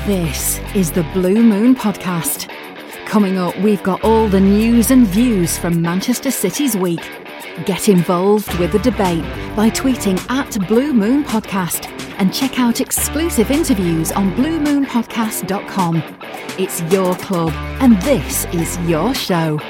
This is the Blue Moon Podcast. Coming up, we've got all the news and views from Manchester City's week. Get involved with the debate by tweeting at Blue Moon Podcast and check out exclusive interviews on bluemoonpodcast.com. It's your club and this is your show.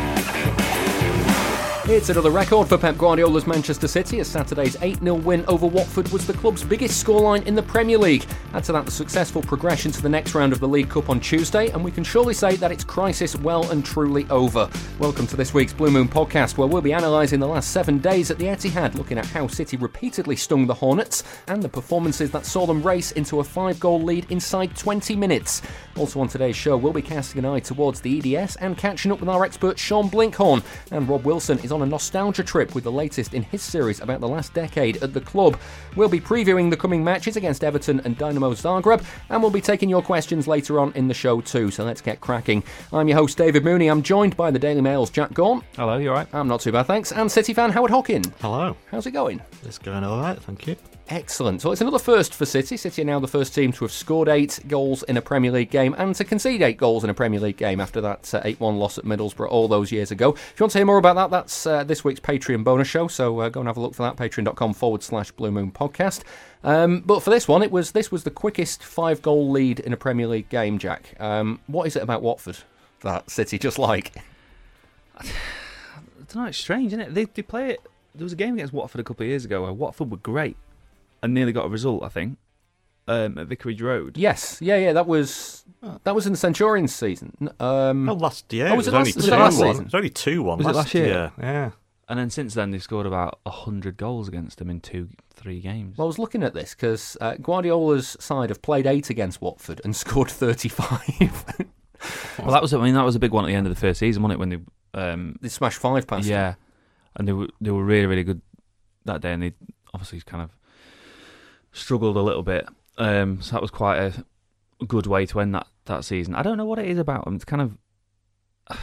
It's another record for Pep Guardiola's Manchester City as Saturday's 8-0 win over Watford was the club's biggest scoreline in the Premier League. Add to that the successful progression to the next round of the League Cup on Tuesday, and we can surely say that its crisis well and truly over. Welcome to this week's Blue Moon Podcast, where we'll be analysing the last 7 days at the Etihad, looking at how City repeatedly stung the Hornets and the performances that saw them race into a 5-goal lead inside 20 minutes. Also on today's show, we'll be casting an eye towards the EDS and catching up with our expert Sean Blinkhorn, and Rob Wilson is on a nostalgia trip with the latest in his series about the last decade at the club. We'll be previewing the coming matches against Everton and Dynamo Zagreb, and we'll be taking your questions later on in the show too, so let's get cracking. I'm your host David Mooney. I'm joined by the Daily Mail's Jack Gaunt. Hello, you alright? I'm not too bad, thanks. And City fan Howard Hockin. Hello. How's it going? It's going alright, thank you. Excellent. So it's another first for City. City are now the first team to have scored 8 goals in a Premier League game and to concede 8 goals in a Premier League game after that 8-1 loss at Middlesbrough all those years ago. If you want to hear more about that, that's this week's Patreon bonus show, so go and have a look for that, patreon.com/Blue Moon Podcast. But for this one, this was the quickest 5-goal lead in a Premier League game, Jack. What is it about Watford that City just like? I don't know, it's strange, isn't it? They play it. There was a game against Watford a couple of years ago where Watford were great and nearly got a result, I think, at Vicarage Road. Yes, yeah, that was in the Centurions season. Last year. Was it last season? It was only 2-1 Was it last year? Yeah. And then since then, they've scored about 100 goals against them in 2-3 games. Well, I was looking at this because Guardiola's side have played 8 against Watford and scored 35. Well, that was a big one at the end of the first season, wasn't it? When they smashed 5 past. Yeah, and they were really, really good that day, and they obviously kind of struggled a little bit. So that was quite a good way to end that season. I don't know what it is about them. It's kind of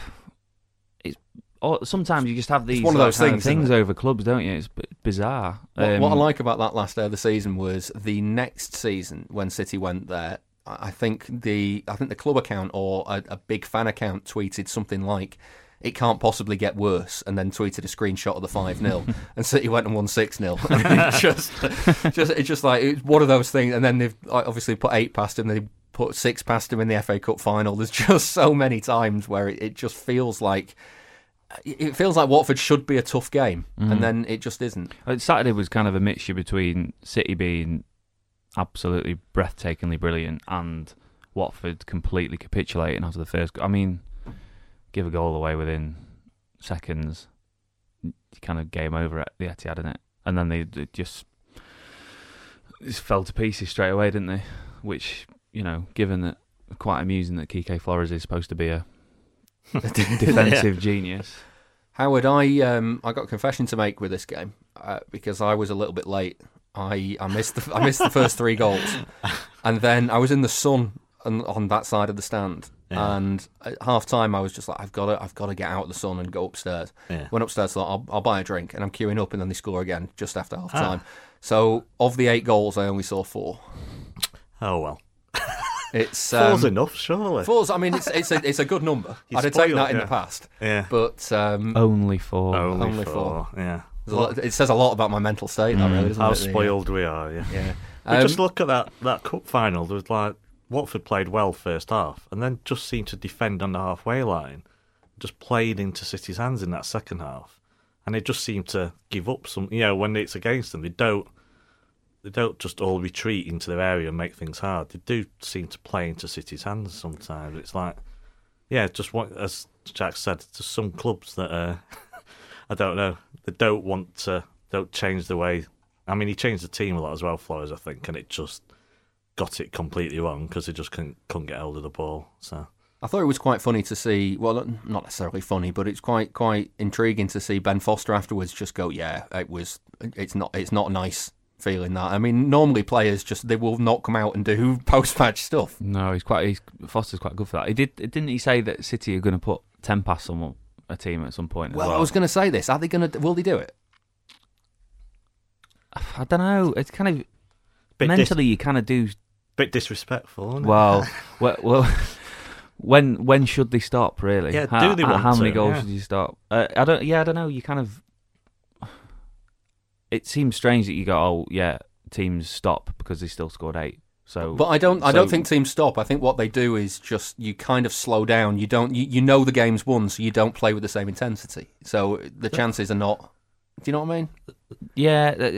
sometimes you just have these one of those things over clubs, don't you? It's bizarre. What I like about that last day of the season was the next season when City went there. I think the club account or a big fan account tweeted something like, "It can't possibly get worse," and then tweeted a screenshot of the 5-0, and City went and won 6-0. It's just like it's one of those things. And then they've obviously put 8 past him. They put 6 past him in the FA Cup final. There's just so many times where it just feels like Watford should be a tough game, and then it just isn't. Saturday was kind of a mixture between City being absolutely breathtakingly brilliant and Watford completely capitulating after the first. I mean, give a goal away within seconds, you kind of game over at the Etihad, didn't it? And then they just fell to pieces straight away, didn't they? Which, given that, quite amusing that Kike Flores is supposed to be a defensive genius. Howard, I got a confession to make with this game because I was a little bit late. I missed the first 3 goals, and then I was in the sun on that side of the stand. Yeah. And at half time, I was just like, I've got to get out of the sun and go upstairs. Yeah. Went upstairs, thought I'll buy a drink, and I'm queuing up, and then they score again just after half time. So of the 8 goals, I only saw 4. Oh well, it's 4's enough, surely. 4's. I mean, it's a good number. I'd have taken that in the past. Yeah, but only 4. Only 4. Yeah. It says a lot about my mental state, that really, doesn't How it? spoiled we are, yeah. Yeah. Just look at that cup final. There was like Watford played well first half, and then just seemed to defend on the halfway line. Just played into City's hands in that second half, and they just seemed to give up some. When it's against them, they don't just all retreat into their area and make things hard. They do seem to play into City's hands sometimes. It's like, as Jack said, to some clubs that I don't know. They don't change the way. I mean, he changed the team a lot as well, Flores, I think, and it just got it completely wrong because they just couldn't get hold of the ball. So I thought it was quite funny to see. Well, not necessarily funny, but it's quite intriguing to see Ben Foster afterwards just go, "Yeah, it's not nice feeling that." I mean, normally players they will not come out and do post-match stuff. No, Foster's quite good for that. Didn't he say that City are going to put 10 past someone? A team at some point as well. I was going to say this. Will they do it? I don't know. It's kind of mentally you kind of do Bit disrespectful, isn't it? Well, when should they stop? Really? Yeah, do they want how many to? goals Yeah. should you stop? I don't know. You kind of. It seems strange that you go, oh yeah, teams stop because they still scored 8. So, But I don't think teams stop. I think what they do is just you kind of slow down. You don't you know the game's won, so you don't play with the same intensity. So the chances are not. Do you know what I mean? Yeah,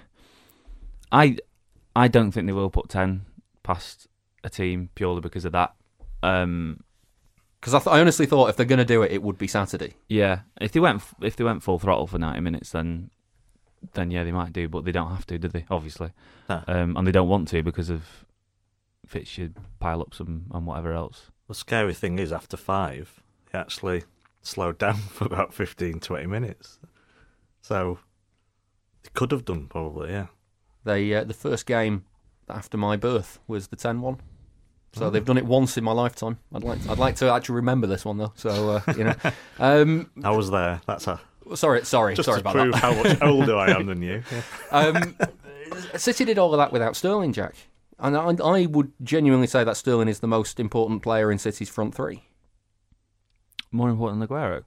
I don't think they will put 10 past a team purely because of that. Because I honestly thought if they're going to do it, it would be Saturday. Yeah, if they went full throttle for 90 minutes, then yeah, they might do, but they don't have to, do they? Obviously, No. And they don't want to because of fixture pile-ups and whatever else. The scary thing is, after 5, they actually slowed down for about 15-20 minutes. So they could have done, probably, yeah. The first game after my birth was the 10-1. So they've done it once in my lifetime. I'd like to actually remember this one though. So I was there. That's a sorry just about to prove that. how much older I am than you. Yeah. City did all of that without Sterling, Jack, and I would genuinely say that Sterling is the most important player in City's front three. More important than Aguero.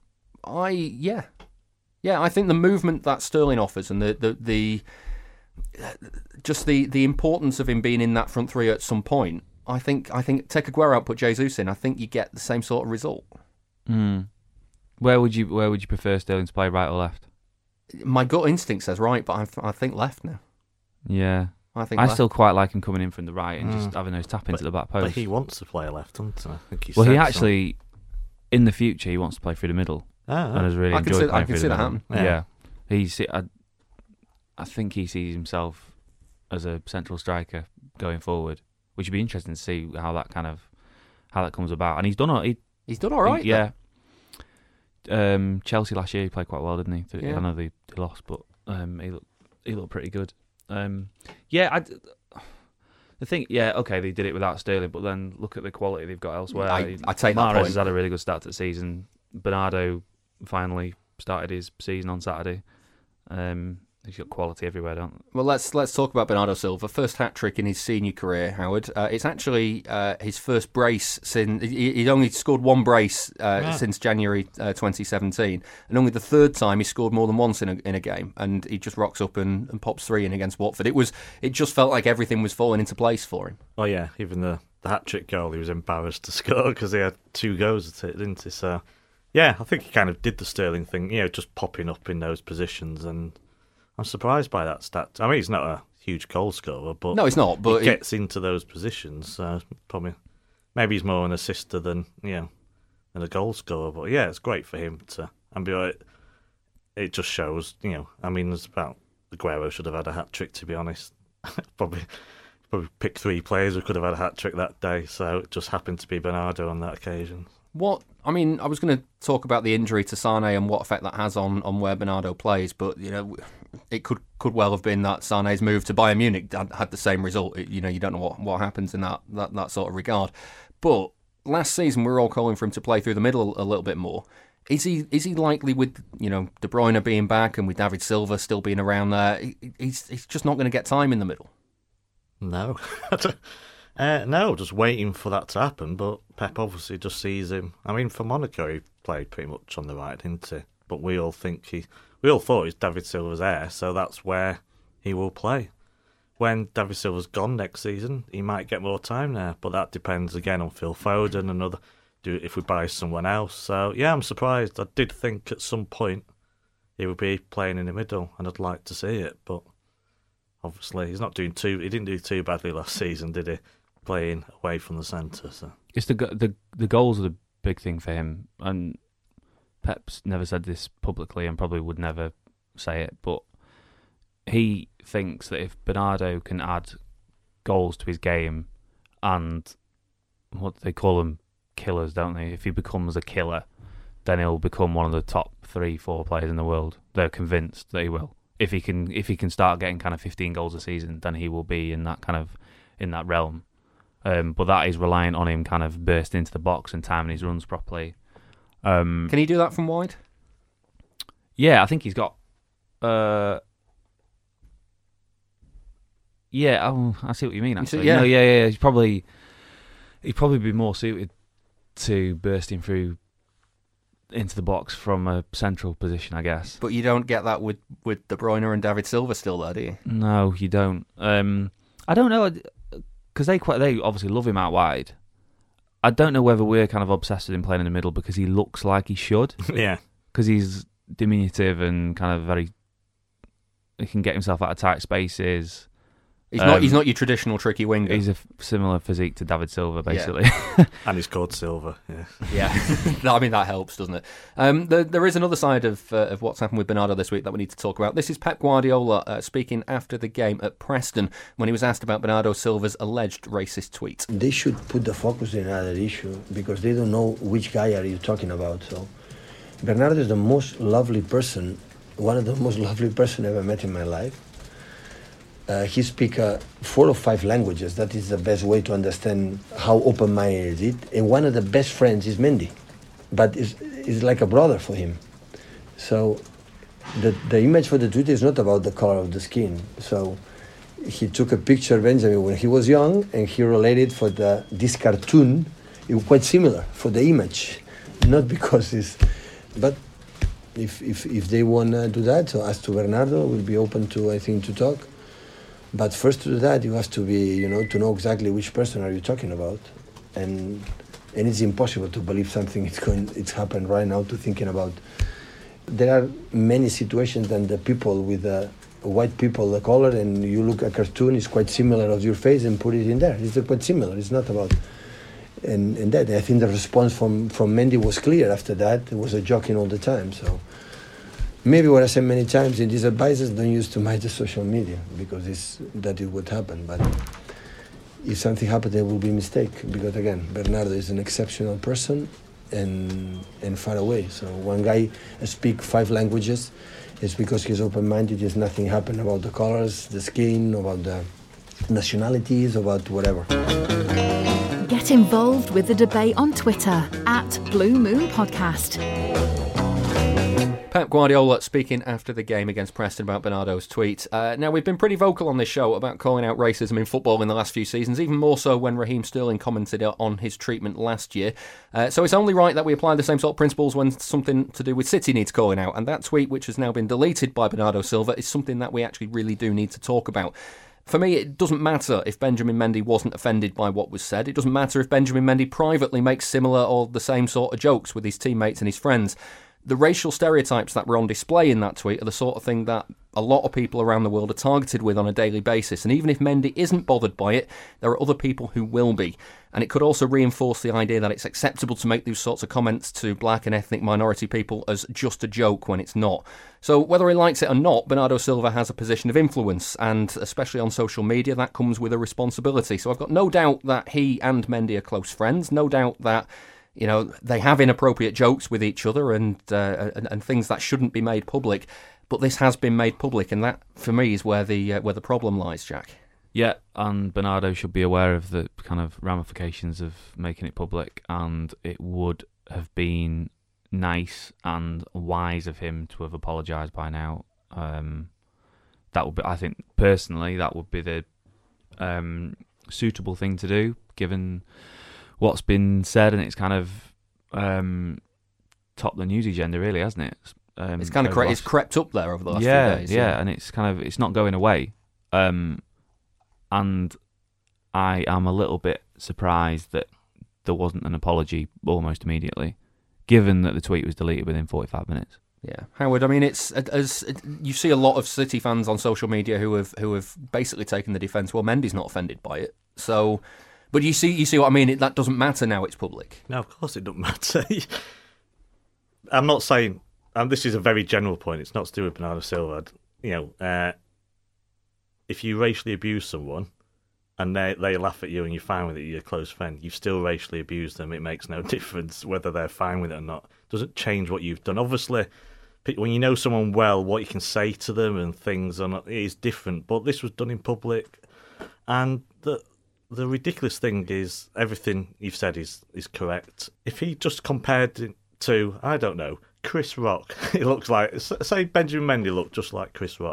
I think the movement that Sterling offers and the just the importance of him being in that front three at some point. I think take Aguero out, put Jesus in. I think you get the same sort of result. Where would you prefer Sterling to play, right or left? My gut instinct says right, but I think left now. Yeah, I think I left. still quite like him coming in from the right and just having those tap into the back post. But he wants to play left, doesn't he? I think he Well, he said so. actually, in the future, he wants to play through the middle and has really I can enjoyed see- I playing can through see the that middle. happen. Yeah, I think he sees himself as a central striker going forward, which would be interesting to see how that comes about. And he's done all right. Yeah. Chelsea last year he played quite well, didn't he? Yeah. I know they lost, but he looked pretty good. The thing, okay, they did it without Sterling, but then look at the quality they've got elsewhere. I take that Mahrez point. has had a really good start to the season. Bernardo finally started his season on Saturday. He's got quality everywhere, don't they? Well, let's talk about Bernardo Silva. First hat trick in his senior career, Howard. It's actually his first brace since he'd only scored one brace since January 2017, and only the third time he scored more than once in a game. And he just rocks up and pops 3 in against Watford. It just felt like everything was falling into place for him. Oh yeah, even the hat trick goal, he was embarrassed to score because he had 2 goes at it, didn't he? So yeah, I think he kind of did the Sterling thing, just popping up in those positions, and I'm surprised by that stat. I mean, he's not a huge goal scorer, but No, he's not. But he gets into those positions. Maybe he's more an assister than a goal scorer. But yeah, it's great for him to and be like. It just shows, I mean, there's about Aguero should have had a hat trick. To be honest, probably pick 3 players who could have had a hat trick that day. So it just happened to be Bernardo on that occasion. I was going to talk about the injury to Sane and what effect that has on where Bernardo plays, but it could well have been that Sane's move to Bayern Munich had the same result. You don't know what happens in that sort of regard. But last season we were all calling for him to play through the middle a little bit more. Is he likely with De Bruyne being back and with David Silva still being around there? He's just not going to get time in the middle. No. No, just waiting for that to happen. But Pep obviously just sees him. I mean, for Monaco, he played pretty much on the right, didn't he? But we all thought he's David Silva's heir, so that's where he will play. When David Silva's gone next season, he might get more time there. But that depends again on Phil Foden and if we buy someone else. So yeah, I'm surprised. I did think at some point he would be playing in the middle, and I'd like to see it. But obviously, he's not doing too. He didn't do too badly last season, did he? Playing away from the centre. So It's the goals are the big thing for him, and Pep's never said this publicly and probably would never say it, but he thinks that if Bernardo can add goals to his game and what they call them, killers, don't they? If he becomes a killer, then he'll become one of the top 3-4 players in the world. They're convinced that he will. If he can start getting kind of 15 goals a season, then he will be in that realm. But that is reliant on him kind of bursting into the box and timing his runs properly. Can he do that from wide? Yeah, I think he's got. Yeah, I see what you mean. Actually, yeah. No, yeah. He'd probably be more suited to bursting through into the box from a central position, I guess. But you don't get that with De Bruyne and David Silva still there, do you? No, you don't. I don't know, because they obviously love him out wide. I don't know whether we're kind of obsessed with him playing in the middle because he looks like he should. Yeah. Because he's diminutive and kind of he can get himself out of tight spaces. He's not your traditional tricky winger. He's a similar physique to David Silva, basically. Yeah. And he's called Silva, yeah. Yeah, I mean, that helps, doesn't it? There is another side of what's happened with Bernardo this week that we need to talk about. This is Pep Guardiola speaking after the game at Preston when he was asked about Bernardo Silva's alleged racist tweet. They should put the focus in another issue because they don't know which guy are you talking about. So Bernardo is the most lovely person, one of the most lovely person I ever met in my life. He speaks 4 or 5 languages. That is the best way to understand how open-minded he is. And one of the best friends is Mendy, but is like a brother for him. So the image for the tweet is not about the color of the skin. So he took a picture of Benjamin when he was young, and he related for this cartoon. It was quite similar for the image, not because it's. But if they want to do that, so as to Bernardo, we'll be open to, I think, to talk. But first to do that, you have to be, to know exactly which person are you talking about, and it's impossible to believe something it's happened right now. To thinking about, there are many situations that the people with the white people, the color, and you look at a cartoon, is quite similar of your face and put it in there. It's quite similar. It's not about, and that I think the response from Mendy was clear after that. It was a joking all the time. So. Maybe what I said many times in these advices, don't use too much the social media because that it would happen. But if something happens, there will be a mistake because again, Bernardo is an exceptional person and far away. So one guy speaks 5 languages, it's because he's open-minded. There's nothing happened about the colors, the skin, about the nationalities, about whatever. Get involved with the debate on Twitter @BlueMoonPodcast. Pep Guardiola speaking after the game against Preston about Bernardo's tweet. Now, we've been pretty vocal on this show about calling out racism in football in the last few seasons, even more so when Raheem Sterling commented on his treatment last year. So it's only right that we apply the same sort of principles when something to do with City needs calling out. And that tweet, which has now been deleted by Bernardo Silva, is something that we actually really do need to talk about. For me, it doesn't matter if Benjamin Mendy wasn't offended by what was said. It doesn't matter if Benjamin Mendy privately makes similar or the same sort of jokes with his teammates and his friends. The racial stereotypes that were on display in that tweet are the sort of thing that a lot of people around the world are targeted with on a daily basis. And even if Mendy isn't bothered by it, there are other people who will be. And it could also reinforce the idea that it's acceptable to make these sorts of comments to black and ethnic minority people as just a joke when it's not. So whether he likes it or not, Bernardo Silva has a position of influence, and especially on social media, that comes with a responsibility. So I've got no doubt that he and Mendy are close friends, no doubt that they have inappropriate jokes with each other and things that shouldn't be made public, but this has been made public, and that, for me, is where the problem lies, Jack. Yeah, and Bernardo should be aware of the kind of ramifications of making it public, and it would have been nice and wise of him to have apologised by now. That would be, I think, personally, that would be the suitable thing to do, given what's been said, and it's kind of topped the news agenda, really, hasn't it? It's kind of it's crept up there over the last few days. Yeah, and it's not going away. And I am a little bit surprised that there wasn't an apology almost immediately, given that the tweet was deleted within 45 minutes. Yeah, Howard. I mean, you see a lot of City fans on social media who have basically taken the defence. Well, Mendy's not offended by it, so. But you see what I mean? That doesn't matter now it's public. No, of course it doesn't matter. I'm not saying... this is a very general point. It's not to do with Bernardo Silva. If you racially abuse someone and they laugh at you and you're fine with it, you're a close friend, you've still racially abused them. It makes no difference whether they're fine with it or not. It doesn't change what you've done. Obviously, when you know someone well, what you can say to them and things is different. But this was done in public, and the ridiculous thing is everything you've said is correct. If he just compared it to, I don't know, Chris Rock, it looks like, say Benjamin Mendy looked just like Chris Rock,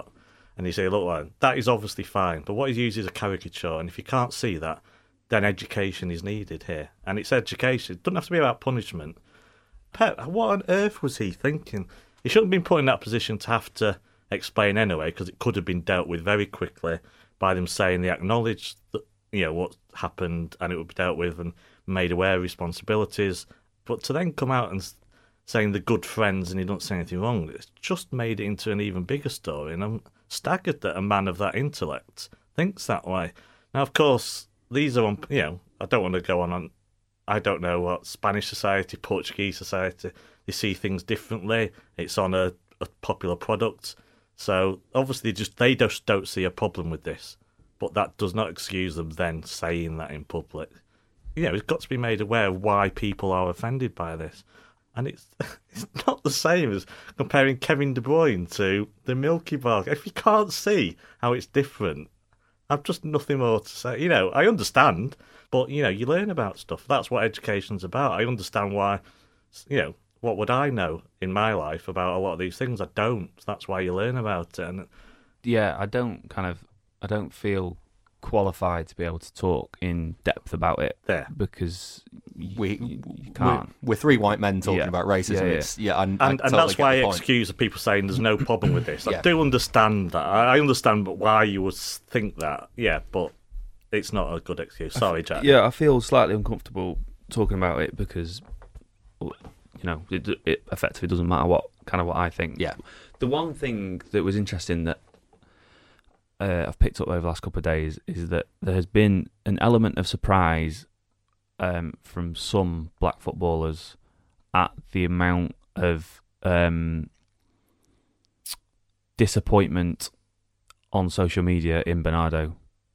And you say, look, like, that is obviously fine, but what he's used is a caricature, and if you can't see that, then education is needed here. And it's education. It doesn't have to be about punishment. Pep, what on earth was he thinking? He shouldn't have been put in that position to have to explain anyway, because it could have been dealt with very quickly by them saying they acknowledged that, what happened, and it would be dealt with and made aware of responsibilities. But to then come out and saying they're good friends and he don't say anything wrong, it's just made it into an even bigger story. And I'm staggered that a man of that intellect thinks that way. Now, of course, these are on, I don't want to go on, I don't know what Spanish society, Portuguese society, they see things differently. It's on a popular product. So obviously they just don't see a problem with this. But that does not excuse them then saying that in public. It's got to be made aware of why people are offended by this. And it's not the same as comparing Kevin De Bruyne to the Milky Bar. If you can't see how it's different, I've just nothing more to say. I understand, but, you learn about stuff. That's what education's about. I understand why, what would I know in my life about a lot of these things? I don't. That's why you learn about it. And yeah, I don't feel qualified to be able to talk in depth about it. Yeah. Because you can't. We're three white men talking about racism. Yeah. I and totally that's why I get the point. excuse people saying there's no problem with this. I do understand that. I understand why you would think that. Yeah, but it's not a good excuse. Sorry, Jack. Yeah, I feel slightly uncomfortable talking about it because, it effectively doesn't matter what I think. Yeah. The one thing that was interesting that I've picked up over the last couple of days is that there has been an element of surprise from some black footballers at the amount of disappointment on social media in Bernardo.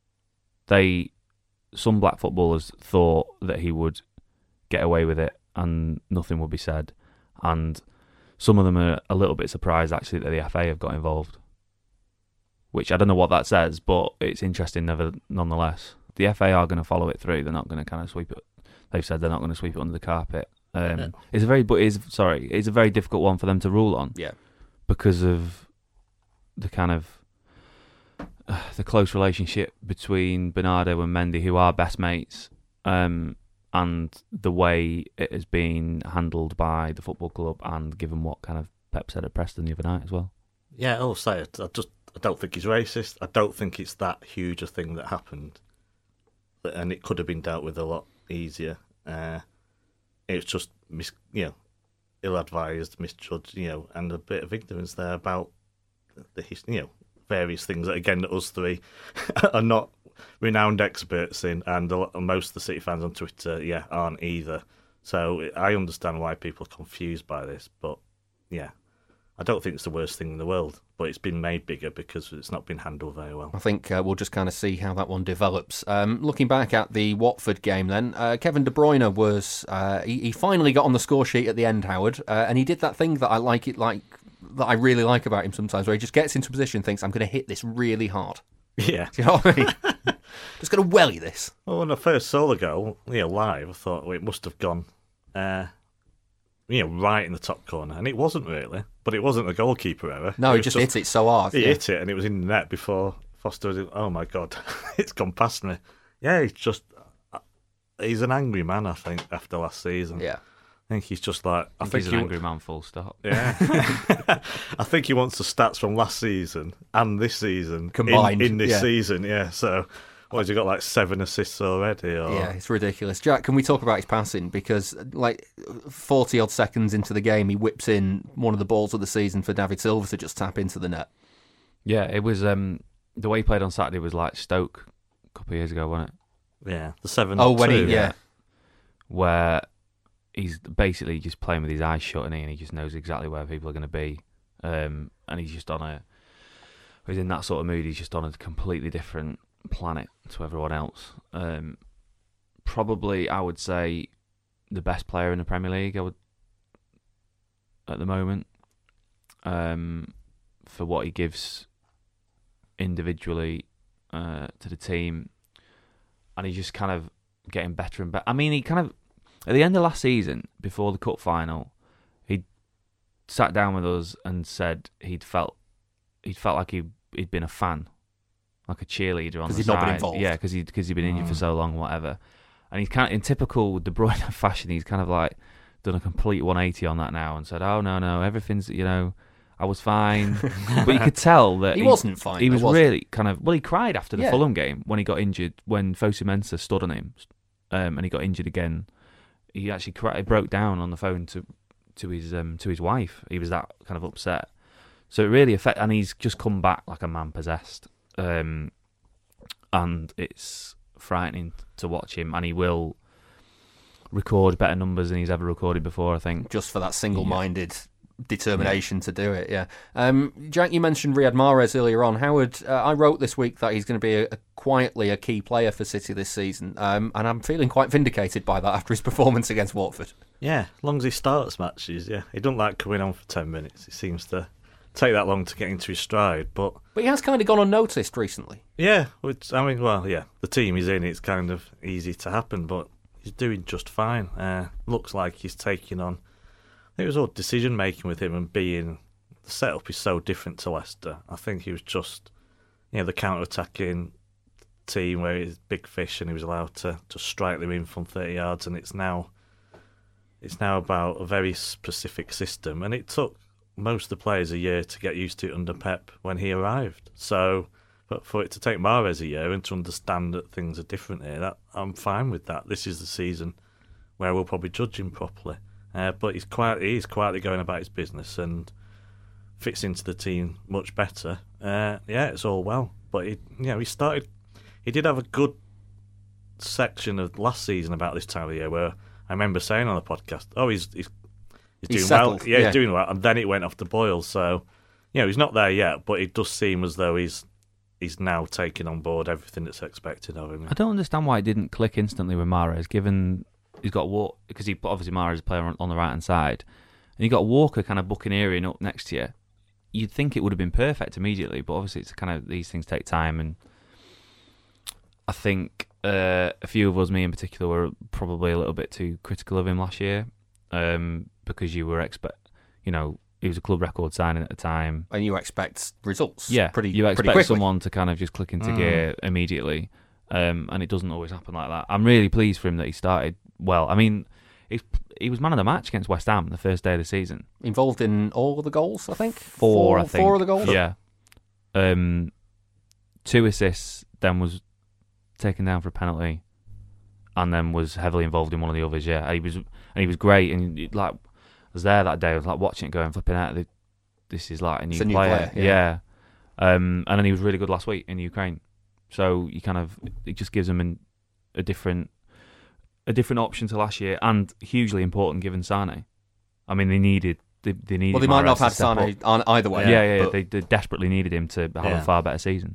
Some black footballers thought that he would get away with it and nothing would be said, and some of them are a little bit surprised actually that the FA have got involved. Which I don't know what that says, but it's interesting nonetheless. The FA are going to follow it through. They're not going to kind of sweep it. They've said they're not going to sweep it under the carpet. It's a very difficult one for them to rule on. Yeah, because of the kind of the close relationship between Bernardo and Mendy, who are best mates, and the way it has been handled by the football club, and given what kind of Pep said at Preston the other night as well. Yeah, I'll say it. I don't think he's racist. I don't think it's that huge a thing that happened, and it could have been dealt with a lot easier. It's just ill-advised, misjudged, and a bit of ignorance there about the various things that, again, us three are not renowned experts in, and most of the City fans on Twitter, aren't either. So I understand why people are confused by this, but I don't think it's the worst thing in the world, but it's been made bigger because it's not been handled very well. I think we'll just kind of see how that one develops. Looking back at the Watford game then, Kevin De Bruyne was... he finally got on the score sheet at the end, Howard, and he did that thing that that I really like about him sometimes, where he just gets into position and thinks, I'm going to hit this really hard. Yeah. Do you know what I mean? Just going to welly this. Well, when I first saw the goal, live, I thought, it must have gone... right in the top corner, and it wasn't really, but it wasn't a goalkeeper error. No, he just hit it so hard. He hit it, and it was in the net before Foster was. Oh my god, it's gone past me. Yeah, he's an angry man. I think after last season. Yeah, I think he's just like. I think he's an angry man. Full stop. Yeah, I think he wants the stats from last season and this season combined in this season. Yeah, so. What, has he got 7 assists already? Or? Yeah, it's ridiculous. Jack, can we talk about his passing? Because 40-odd seconds into the game, he whips in one of the balls of the season for David Silva to just tap into the net. Yeah, it was... the way he played on Saturday was like Stoke a couple of years ago, wasn't it? Yeah, the 7-2. Oh, when he... Yeah. Where he's basically just playing with his eyes shut, and he just knows exactly where people are going to be. And he's just he's in that sort of mood. He's just on a completely different planet to everyone else. Probably, I would say, the best player in the Premier League. At the moment, for what he gives individually to the team, and he's just kind of getting better and better. I mean, he kind of at the end of last season, before the cup final, he sat down with us and said he felt like he he'd been a fan, like a cheerleader on the side. Because he'd not been involved. Yeah, because he'd been injured for so long, whatever. And he's kind of, in typical De Bruyne fashion, he's kind of like done a complete 180 on that now and said, "Oh no, everything's I was fine." But you could tell that he wasn't fine. He was really kind of he cried after the Fulham game when he got injured, when Fosu Mensah stood on him, and he got injured again. He actually cried, he broke down on the phone to his wife. He was that kind of upset. So it really affected, and he's just come back like a man possessed. And it's frightening to watch him, and he will record better numbers than he's ever recorded before, I think. Just for that single-minded determination to do it, yeah. Jack, you mentioned Riyad Mahrez earlier on. Howard, I wrote this week that he's going to be quietly a key player for City this season, and I'm feeling quite vindicated by that after his performance against Watford. Yeah, as long as he starts matches, yeah. He doesn't like coming on for 10 minutes. He seems to take that long to get into his stride, but he has kind of gone unnoticed recently. Yeah, the team he's in, it's kind of easy to happen, but he's doing just fine. Looks like he's taking on. It was all decision making with him, and the setup is so different to Leicester. I think he was just, the counter attacking team where he's big fish and he was allowed to just strike them in from 30 yards, and it's now about a very specific system, and it took most of the players a year to get used to it under Pep when he arrived. So, but for it to take Mahrez a year and to understand that things are different here, I'm fine with that. This is the season where we'll probably judge him properly. But he's quietly going about his business and fits into the team much better. It's all well. But he started. He did have a good section of last season about this time of the year where I remember saying on the podcast, "Oh, he's doing settled. well. Yeah, he's doing well." And then it went off the boil. So, he's not there yet, but it does seem as though he's now taking on board everything that's expected of him. I don't understand why it didn't click instantly with Mahrez, given he's got Walker, because he obviously Mahrez is a player on the right hand side, and you got Walker kind of buccaneering up next to you. You'd think it would have been perfect immediately, but obviously it's kind of, these things take time, and I think a few of us, me in particular, were probably a little bit too critical of him last year, because you were he was a club record signing at the time, and you expect results. Yeah, you expect quickly. someone to kind of just click into gear immediately, and it doesn't always happen like that. I'm really pleased for him that he started well. I mean, he was man of the match against West Ham the first day of the season. Involved in all of the goals, I think. Four, I think. 4 of the goals. Yeah. 2 assists, then was taken down for a penalty, and then was heavily involved in one of the others. Yeah, he was great, and I was there that day. I was watching it, going flipping out. This is like a new player. Yeah. And then he was really good last week in Ukraine. So it just gives them a different option to last year, and hugely important given Sane. I mean, they needed. They Well, they might not have had Sane on either way. Yeah. They desperately needed him to have a far better season.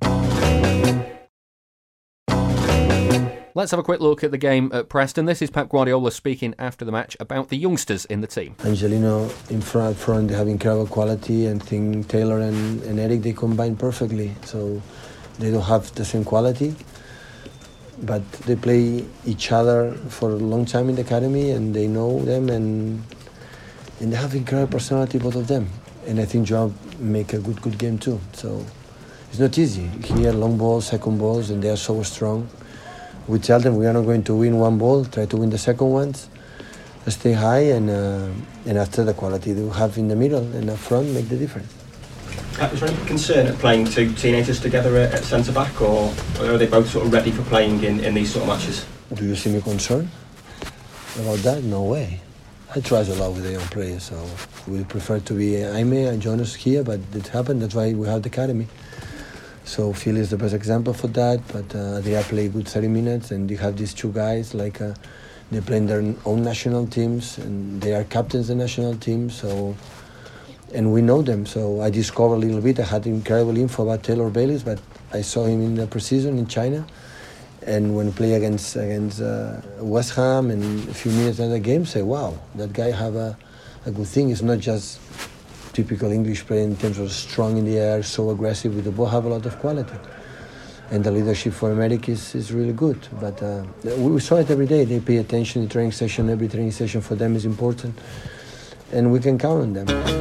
Let's have a quick look at the game at Preston. This is Pep Guardiola speaking after the match about the youngsters in the team. Angelino in front, they have incredible quality, and I think Taylor and Eric, they combine perfectly. So they don't have the same quality, but they play each other for a long time in the academy, and they know them, and they have incredible personality, both of them. And I think Joao make a good game too. So it's not easy. Here, long balls, second balls, and they are so strong. We tell them we are not going to win one ball, try to win the second ones, stay high, and after the quality they have in the middle and up front make the difference. Is there any concern at playing 2 teenagers together at centre-back, or are they both sort of ready for playing in these sort of matches? Do you see me concerned about that? No way. I trust a lot with the young players, so we prefer to be Aime and Jonas here, but it happened, that's why we have the academy. So Phil is the best example for that, but they are playing good 30 minutes, and you have these 2 guys, they play in their own national teams, and they are captains of the national team, so, and we know them. So I discovered a little bit, I had incredible info about Taylor Bayliss, but I saw him in the preseason in China, and when he played against West Ham, and a few minutes in the game, say, wow, that guy have a good thing. It's not just typical English player in terms of strong in the air, so aggressive with the ball, have a lot of quality. And the leadership for America is really good. But we saw it every day. They pay attention to the training session. Every training session for them is important. And we can count on them.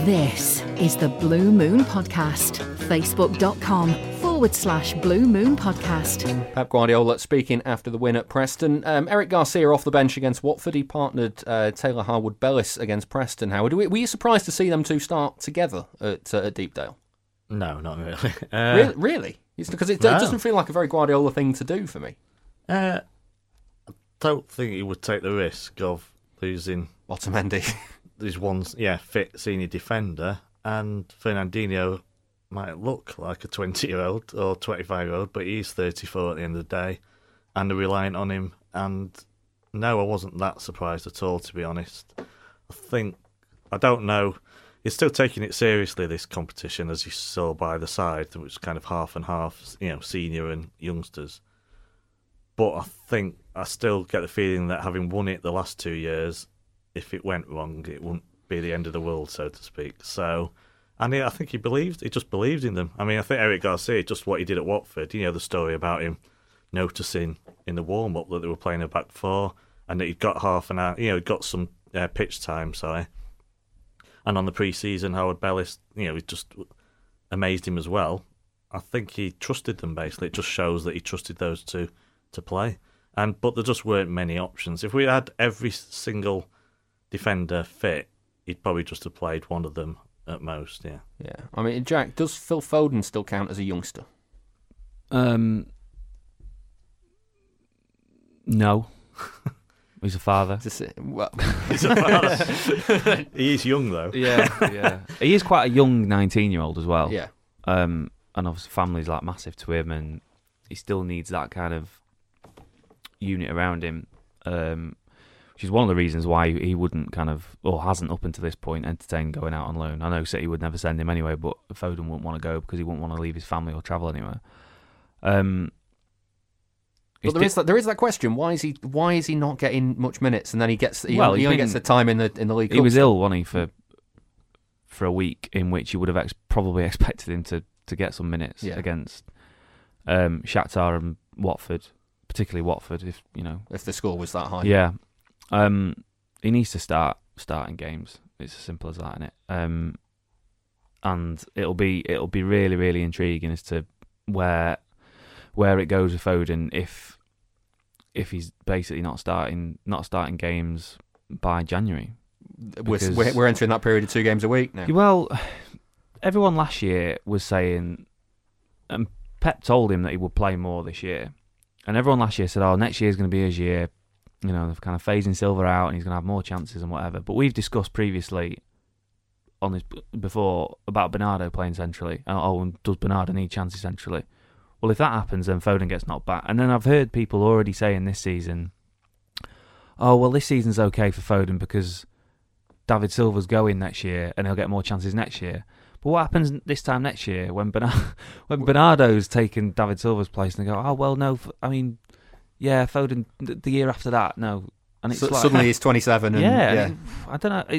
This is the Blue Moon Podcast. Facebook.com/Blue Moon Podcast. Pep Guardiola speaking after the win at Preston. Eric Garcia off the bench against Watford. He partnered Taylor Harwood-Bellis against Preston. Howard, were you surprised to see them two start together at Deepdale? No, not really. Really? Because it doesn't feel like a very Guardiola thing to do for me. I don't think he would take the risk of losing Otamendi. his one fit senior defender, and Fernandinho might look like a 20-year-old or 25-year-old, but he's 34 at the end of the day, and they're reliant on him. And no, I wasn't that surprised at all, to be honest. I don't know. He's still taking it seriously, this competition, as you saw by the side, which was kind of half and half, senior and youngsters. But I still get the feeling that having won it the last 2 years, if it went wrong, it wouldn't be the end of the world, so to speak. So, and I think he just believed in them. I mean, I think Eric Garcia, just what he did at Watford, the story about him noticing in the warm-up that they were playing a back four, and that he'd got half an hour, he'd got some pitch time, and on the pre-season, Harwood-Bellis, it just amazed him as well. I think he trusted them, basically. It just shows that he trusted those two to play. But there just weren't many options. If we had every single defender fit, he'd probably just have played one of them at most, yeah. Yeah. I mean, Jack, does Phil Foden still count as a youngster? No. He's a father. He's a father. He is young, though. Yeah. He is quite a young 19-year-old as well. Yeah. And obviously family's massive to him, and he still needs that kind of unit around him, which is one of the reasons why he wouldn't or hasn't up until this point entertained going out on loan. I know City would never send him anyway, but Foden wouldn't want to go because he wouldn't want to leave his family or travel anywhere. But there is that question: why is he not getting much minutes? And then he only gets the time in the league. He was ill, wasn't he, for a week, in which you would have probably expected him to get some minutes against Shakhtar and Watford, particularly Watford. If the score was that high, yeah. He needs to start in games. It's as simple as that, isn't it? And it'll be really, really intriguing as to where it goes with Foden if he's basically not starting games by January. We're entering that period of 2 games a week now. Well, everyone last year was saying, and Pep told him that he would play more this year, and everyone last year said, next year's going to be his year. They're kind of phasing Silva out, and he's going to have more chances and whatever. But we've discussed previously on this before about Bernardo playing centrally. And does Bernardo need chances centrally? Well, if that happens, then Foden gets knocked back. And then I've heard people already saying this season, this season's okay for Foden because David Silva's going next year and he'll get more chances next year. But what happens this time next year when Bernardo's taken David Silva's place and they go, no, Foden the year after that, no. And it's suddenly he's 27. And, I don't know.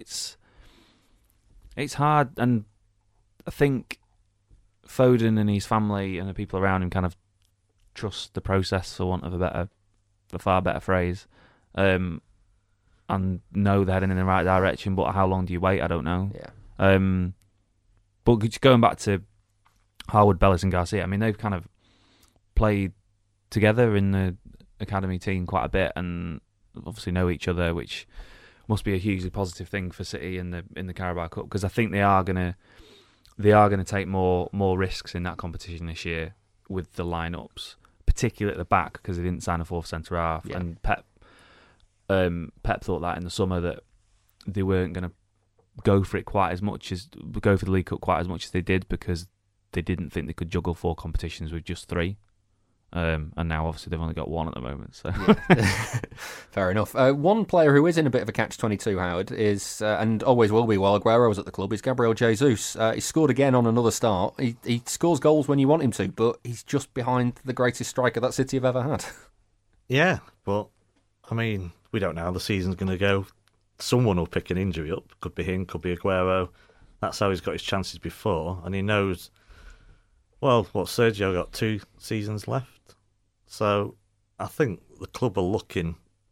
It's hard, and I think Foden and his family and the people around him kind of trust the process, for want of a far better phrase, and know they're heading in the right direction. But how long do you wait? I don't know. Yeah. But just going back to Harwood-Bellis and Garcia, I mean, they've kind of played together in the academy team quite a bit, and obviously know each other, which must be a hugely positive thing for City in the Carabao Cup, because I think they are going to take more risks in that competition this year with the lineups, particularly at the back, because they didn't sign a fourth centre half, and Pep thought that in the summer that they weren't going to go for the League Cup quite as much as they did, because they didn't think they could juggle 4 competitions with just 3. And now obviously they've only got 1 at the moment. So fair enough. One player who is in a bit of a catch-22, Howard, is and always will be while Aguero was at the club, is Gabriel Jesus. He scored again on another start. He scores goals when you want him to, but he's just behind the greatest striker that City have ever had. Yeah, but I mean, we don't know how the season's going to go. Someone will pick an injury up. Could be him, could be Aguero. That's how he's got his chances before, and he knows. Well, Sergio got 2 seasons left. So I think the club are looking,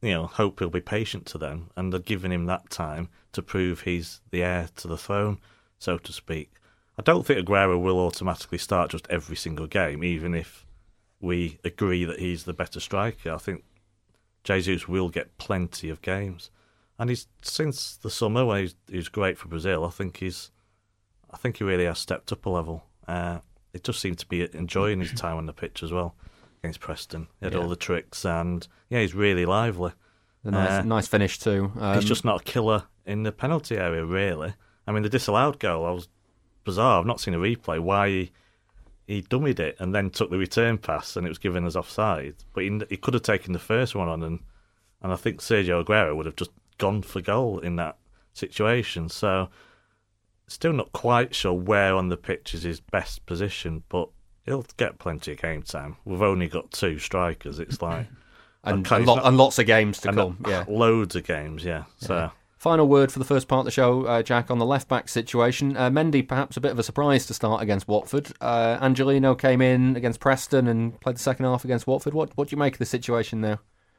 hope he'll be patient to them, and they're giving him that time to prove he's the heir to the throne, so to speak. I don't think Aguero will automatically start just every single game, even if we agree that he's the better striker. I think Jesus will get plenty of games, and he's since the summer when he's great for Brazil. I think he really has stepped up a level. It just seemed to be enjoying his time on the pitch as well against Preston. He had all the tricks, and he's really lively. Nice finish too. He's just not a killer in the penalty area, really. I mean, the disallowed goal, I was bizarre. I've not seen a replay. Why he dummied it and then took the return pass, and it was given as offside. But he could have taken the first one on, and I think Sergio Aguero would have just gone for goal in that situation. So, still not quite sure where on the pitch is his best position, but he'll get plenty of game time. We've only got 2 strikers. It's like and lots of games to come. Yeah, loads of games. Yeah. So. Final word for the first part of the show, Jack, on the left-back situation. Mendy, perhaps a bit of a surprise to start against Watford. Angelino came in against Preston and played the second half against Watford. What do you make of the situation now?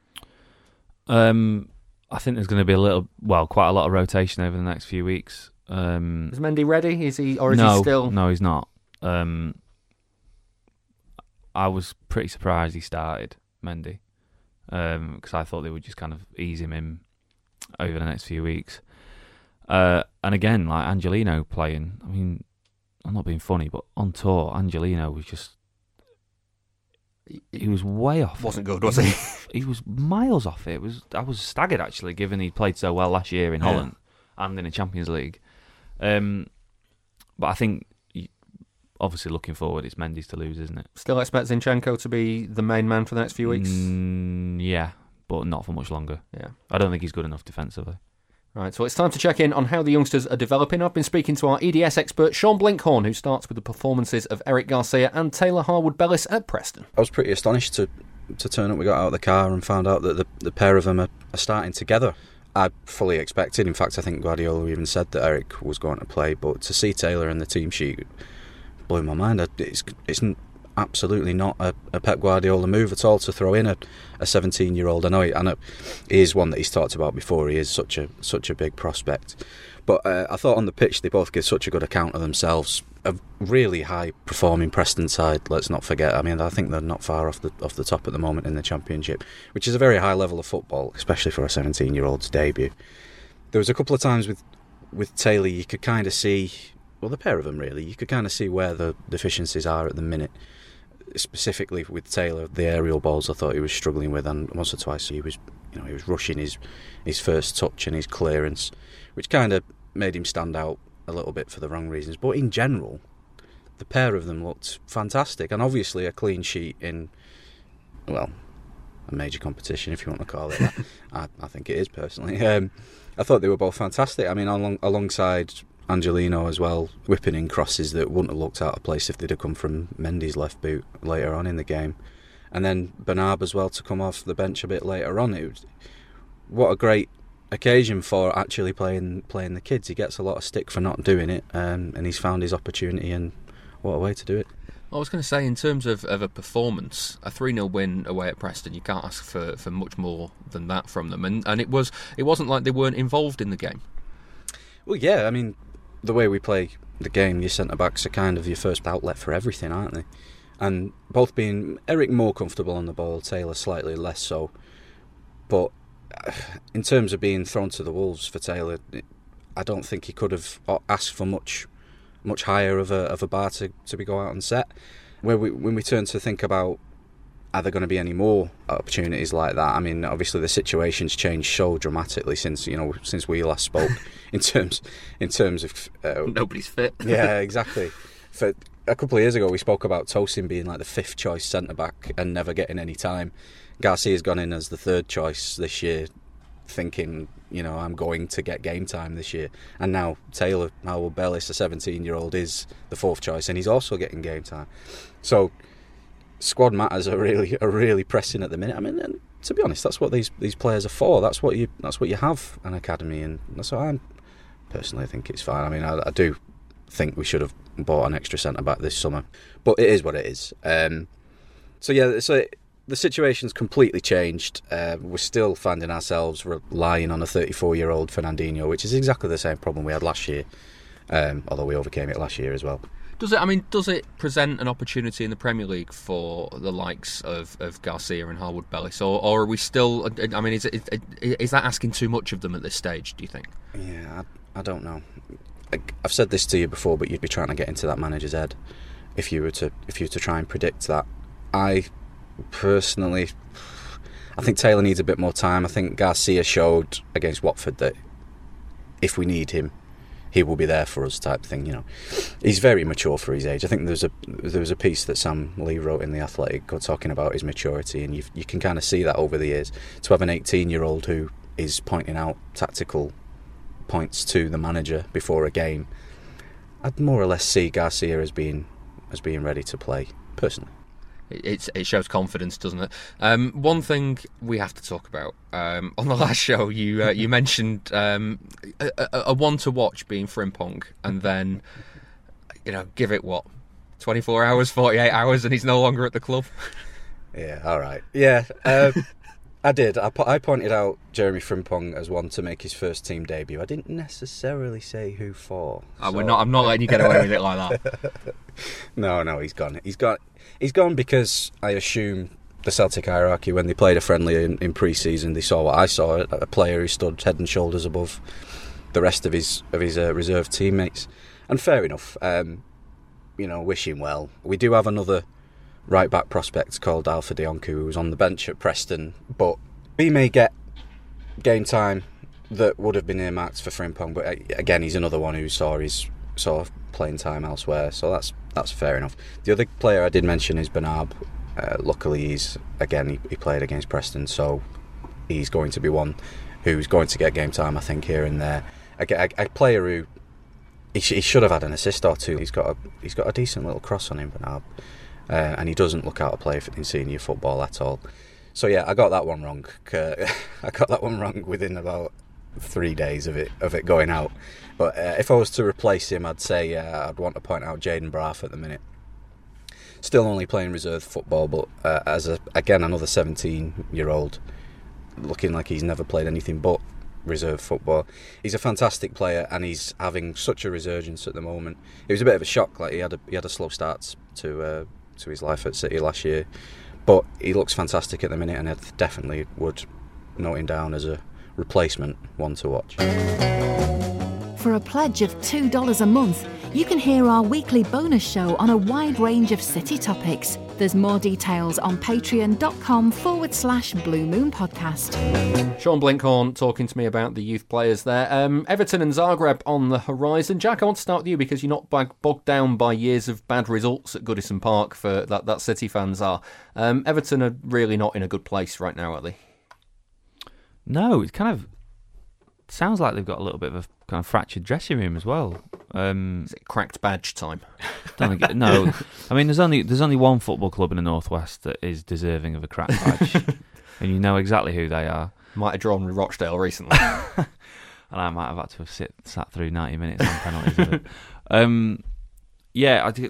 I think there's going to be quite a lot of rotation over the next few weeks. Is Mendy ready? Is he, or is he still? No, he's not. I was pretty surprised he started, Mendy, because I thought they would just kind of ease him in over the next few weeks. And again, like Angelino playing, I mean, I'm not being funny, but on tour, Angelino was just... He was way off. Wasn't good, was he? He was miles off it. I was staggered, actually, given he played so well last year in Holland and in the Champions League. But I think, obviously looking forward, it's Mendy's to lose, isn't it? Still expect Zinchenko to be the main man for the next few weeks? Yeah, but not for much longer. Yeah, I don't think he's good enough defensively. Right, so it's time to check in on how the youngsters are developing. I've been speaking to our EDS expert, Sean Blinkhorn, who starts with the performances of Eric Garcia and Taylor Harwood-Bellis at Preston. I was pretty astonished to turn up. We got out of the car and found out that the pair of them are starting together. I fully expected, in fact I think Guardiola even said that Eric was going to play, but to see Taylor in the team sheet blew my mind. It's absolutely not a Pep Guardiola move at all to throw in a 17-year-old. I know he is one that he's talked about before. He is such a big prospect, but I thought on the pitch they both give such a good account of themselves. A really high performing Preston side, let's not forget. I mean, I think they're not far off the top at the moment in the Championship, which is a very high level of football, especially for a 17-year-old's debut. There was a couple of times with Taylor you could kind of see, well, the pair of them really, you could kind of see where the deficiencies are at the minute. Specifically with Taylor, the aerial balls I thought he was struggling with, and once or twice he was rushing his first touch and his clearance, which kind of made him stand out a little bit for the wrong reasons. But in general, the pair of them looked fantastic, and obviously a clean sheet in, well, a major competition, if you want to call it that. I think it is, personally. I thought they were both fantastic. I mean, alongside Angelino as well, whipping in crosses that wouldn't have looked out of place if they'd have come from Mendy's left boot later on in the game. And then Bernab as well to come off the bench a bit later on. What a great occasion for actually playing the kids. He gets a lot of stick for not doing it, and he's found his opportunity, and what a way to do it. I was going to say, in terms of a performance, a 3-0 win away at Preston, you can't ask for much more than that from them. And it wasn't like they weren't involved in the game. Well, yeah, I mean, the way we play the game, your centre-backs are kind of your first outlet for everything, aren't they? And both being, Eric more comfortable on the ball, Taylor slightly less so. But in terms of being thrown to the wolves for Taylor, I don't think he could have asked for much higher of a bar to be go out and set. When we turn to think about, are there going to be any more opportunities like that? I mean, obviously the situation's changed so dramatically since we last spoke. in terms of nobody's fit. Yeah, exactly. For a couple of years ago, we spoke about Tosin being like the 5th choice centre back and never getting any time. Garcia's gone in as the 3rd choice this year, thinking, I'm going to get game time this year. And now Taylor Harwood-Bellis, a 17-year-old, is the 4th choice, and he's also getting game time. So squad matters are really pressing at the minute. I mean, and to be honest, that's what these players are for. That's what you have an academy, and that's what I personally think it's fine. I mean, I do think we should have bought an extra centre back this summer, but it is what it is. So the situation's completely changed. We're still finding ourselves relying on a 34-year-old Fernandinho, which is exactly the same problem we had last year, although we overcame it last year as well. Does it present an opportunity in the Premier League for the likes of Garcia and Harwood Bellis, or are we still? I mean, is that asking too much of them at this stage? Do you think? Yeah, I don't know. I've said this to you before, but you'd be trying to get into that manager's head if you were to try and predict that. I personally, I think Taylor needs a bit more time. I think Garcia showed against Watford that if we need him, he will be there for us, type thing. You know, he's very mature for his age. I think there was a piece that Sam Lee wrote in The Athletic talking about his maturity, and you can kind of see that over the years. To have an 18-year-old who is pointing out tactical points to the manager before a game, I'd more or less see Garcia as being ready to play, personally. It shows confidence, doesn't it? One thing we have to talk about, on the last show you mentioned a one to watch being Frimpong, and then give it 24 hours, 48 hours, and he's no longer at the club. Yeah, all right. Yeah, I did. I pointed out Jeremy Frimpong as one to make his first team debut. I didn't necessarily say who for. I'm not letting you get away with it like that. No, he's gone. He's gone because I assume the Celtic hierarchy, when they played a friendly in pre-season, they saw what I saw, a player who stood head and shoulders above the rest of his reserve teammates. And fair enough. Wish him well. We do have another right-back prospect called Alpha Dionku, who was on the bench at Preston, but he may get game time that would have been earmarked for Frimpong, but again, he's another one who saw playing time elsewhere, so that's fair enough. The other player I did mention is Bernab. Luckily, he played against Preston, so he's going to be one who's going to get game time, I think, here and there. A player who he should have had an assist or two. He's got a decent little cross on him, Bernab, and he doesn't look out of play in senior football at all. So yeah, I got that one wrong. I got that one wrong within about 3 days of it going out. But if I was to replace him, I'd say I'd want to point out Jaden Braff at the minute. Still only playing reserve football, but as another 17-year-old, looking like he's never played anything but reserve football. He's a fantastic player, and he's having such a resurgence at the moment. It was a bit of a shock, like he had a slow start to his life at City last year, but he looks fantastic at the minute, and I definitely would note him down as a replacement one to watch. For a pledge of $2 a month, you can hear our weekly bonus show on a wide range of City topics. There's more details on patreon.com/Blue Moon Podcast. Sean Blinkhorn talking to me about the youth players there. Everton and Zagreb on the horizon. Jack, I want to start with you because you're not bogged down by years of bad results at Goodison Park for that City fans are. Everton are really not in a good place right now, are they? No, it kind of sounds like they've got a little bit of a kind of fractured dressing room as well. Is it cracked badge time? No, I mean there's only one football club in the Northwest that is deserving of a cracked badge, and you know exactly who they are. Might have drawn with Rochdale recently, and I might have had to have sat through 90 minutes on penalties of it. I think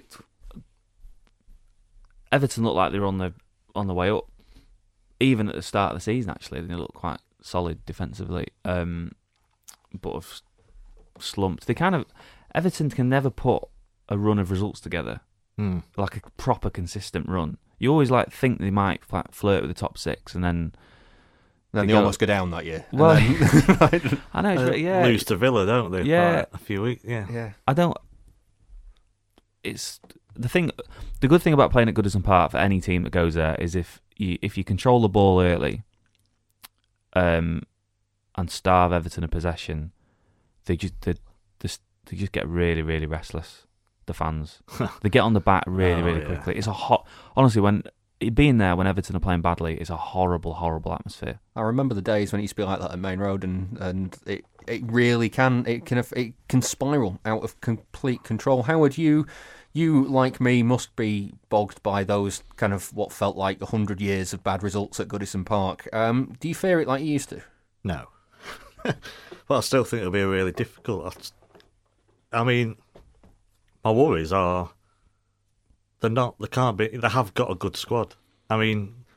Everton look like they're on the way up. Even at the start of the season, actually, they look quite solid defensively, but have slumped. Everton can never put a run of results together, like a proper consistent run. You always think they might flirt with the top six, and then they almost go down that year. Well, I know, lose to Villa, don't they? Yeah, a few weeks. Yeah. I don't. It's the thing. The good thing about playing at Goodison Park for any team that goes there is if you control the ball early, and starve Everton of possession, they just get really, really restless. The fans, they get on the back really quickly. It's honestly, when being there when Everton are playing badly, it's a horrible, horrible atmosphere. I remember the days when it used to be like that at Main Road, and it really can spiral out of complete control. Howard, you like me must be bogged by those kind of what felt like 100 years of bad results at Goodison Park. Do you fear it like you used to? No. Well, I still think it'll be really difficult. I mean, my worries are they have got a good squad. I mean,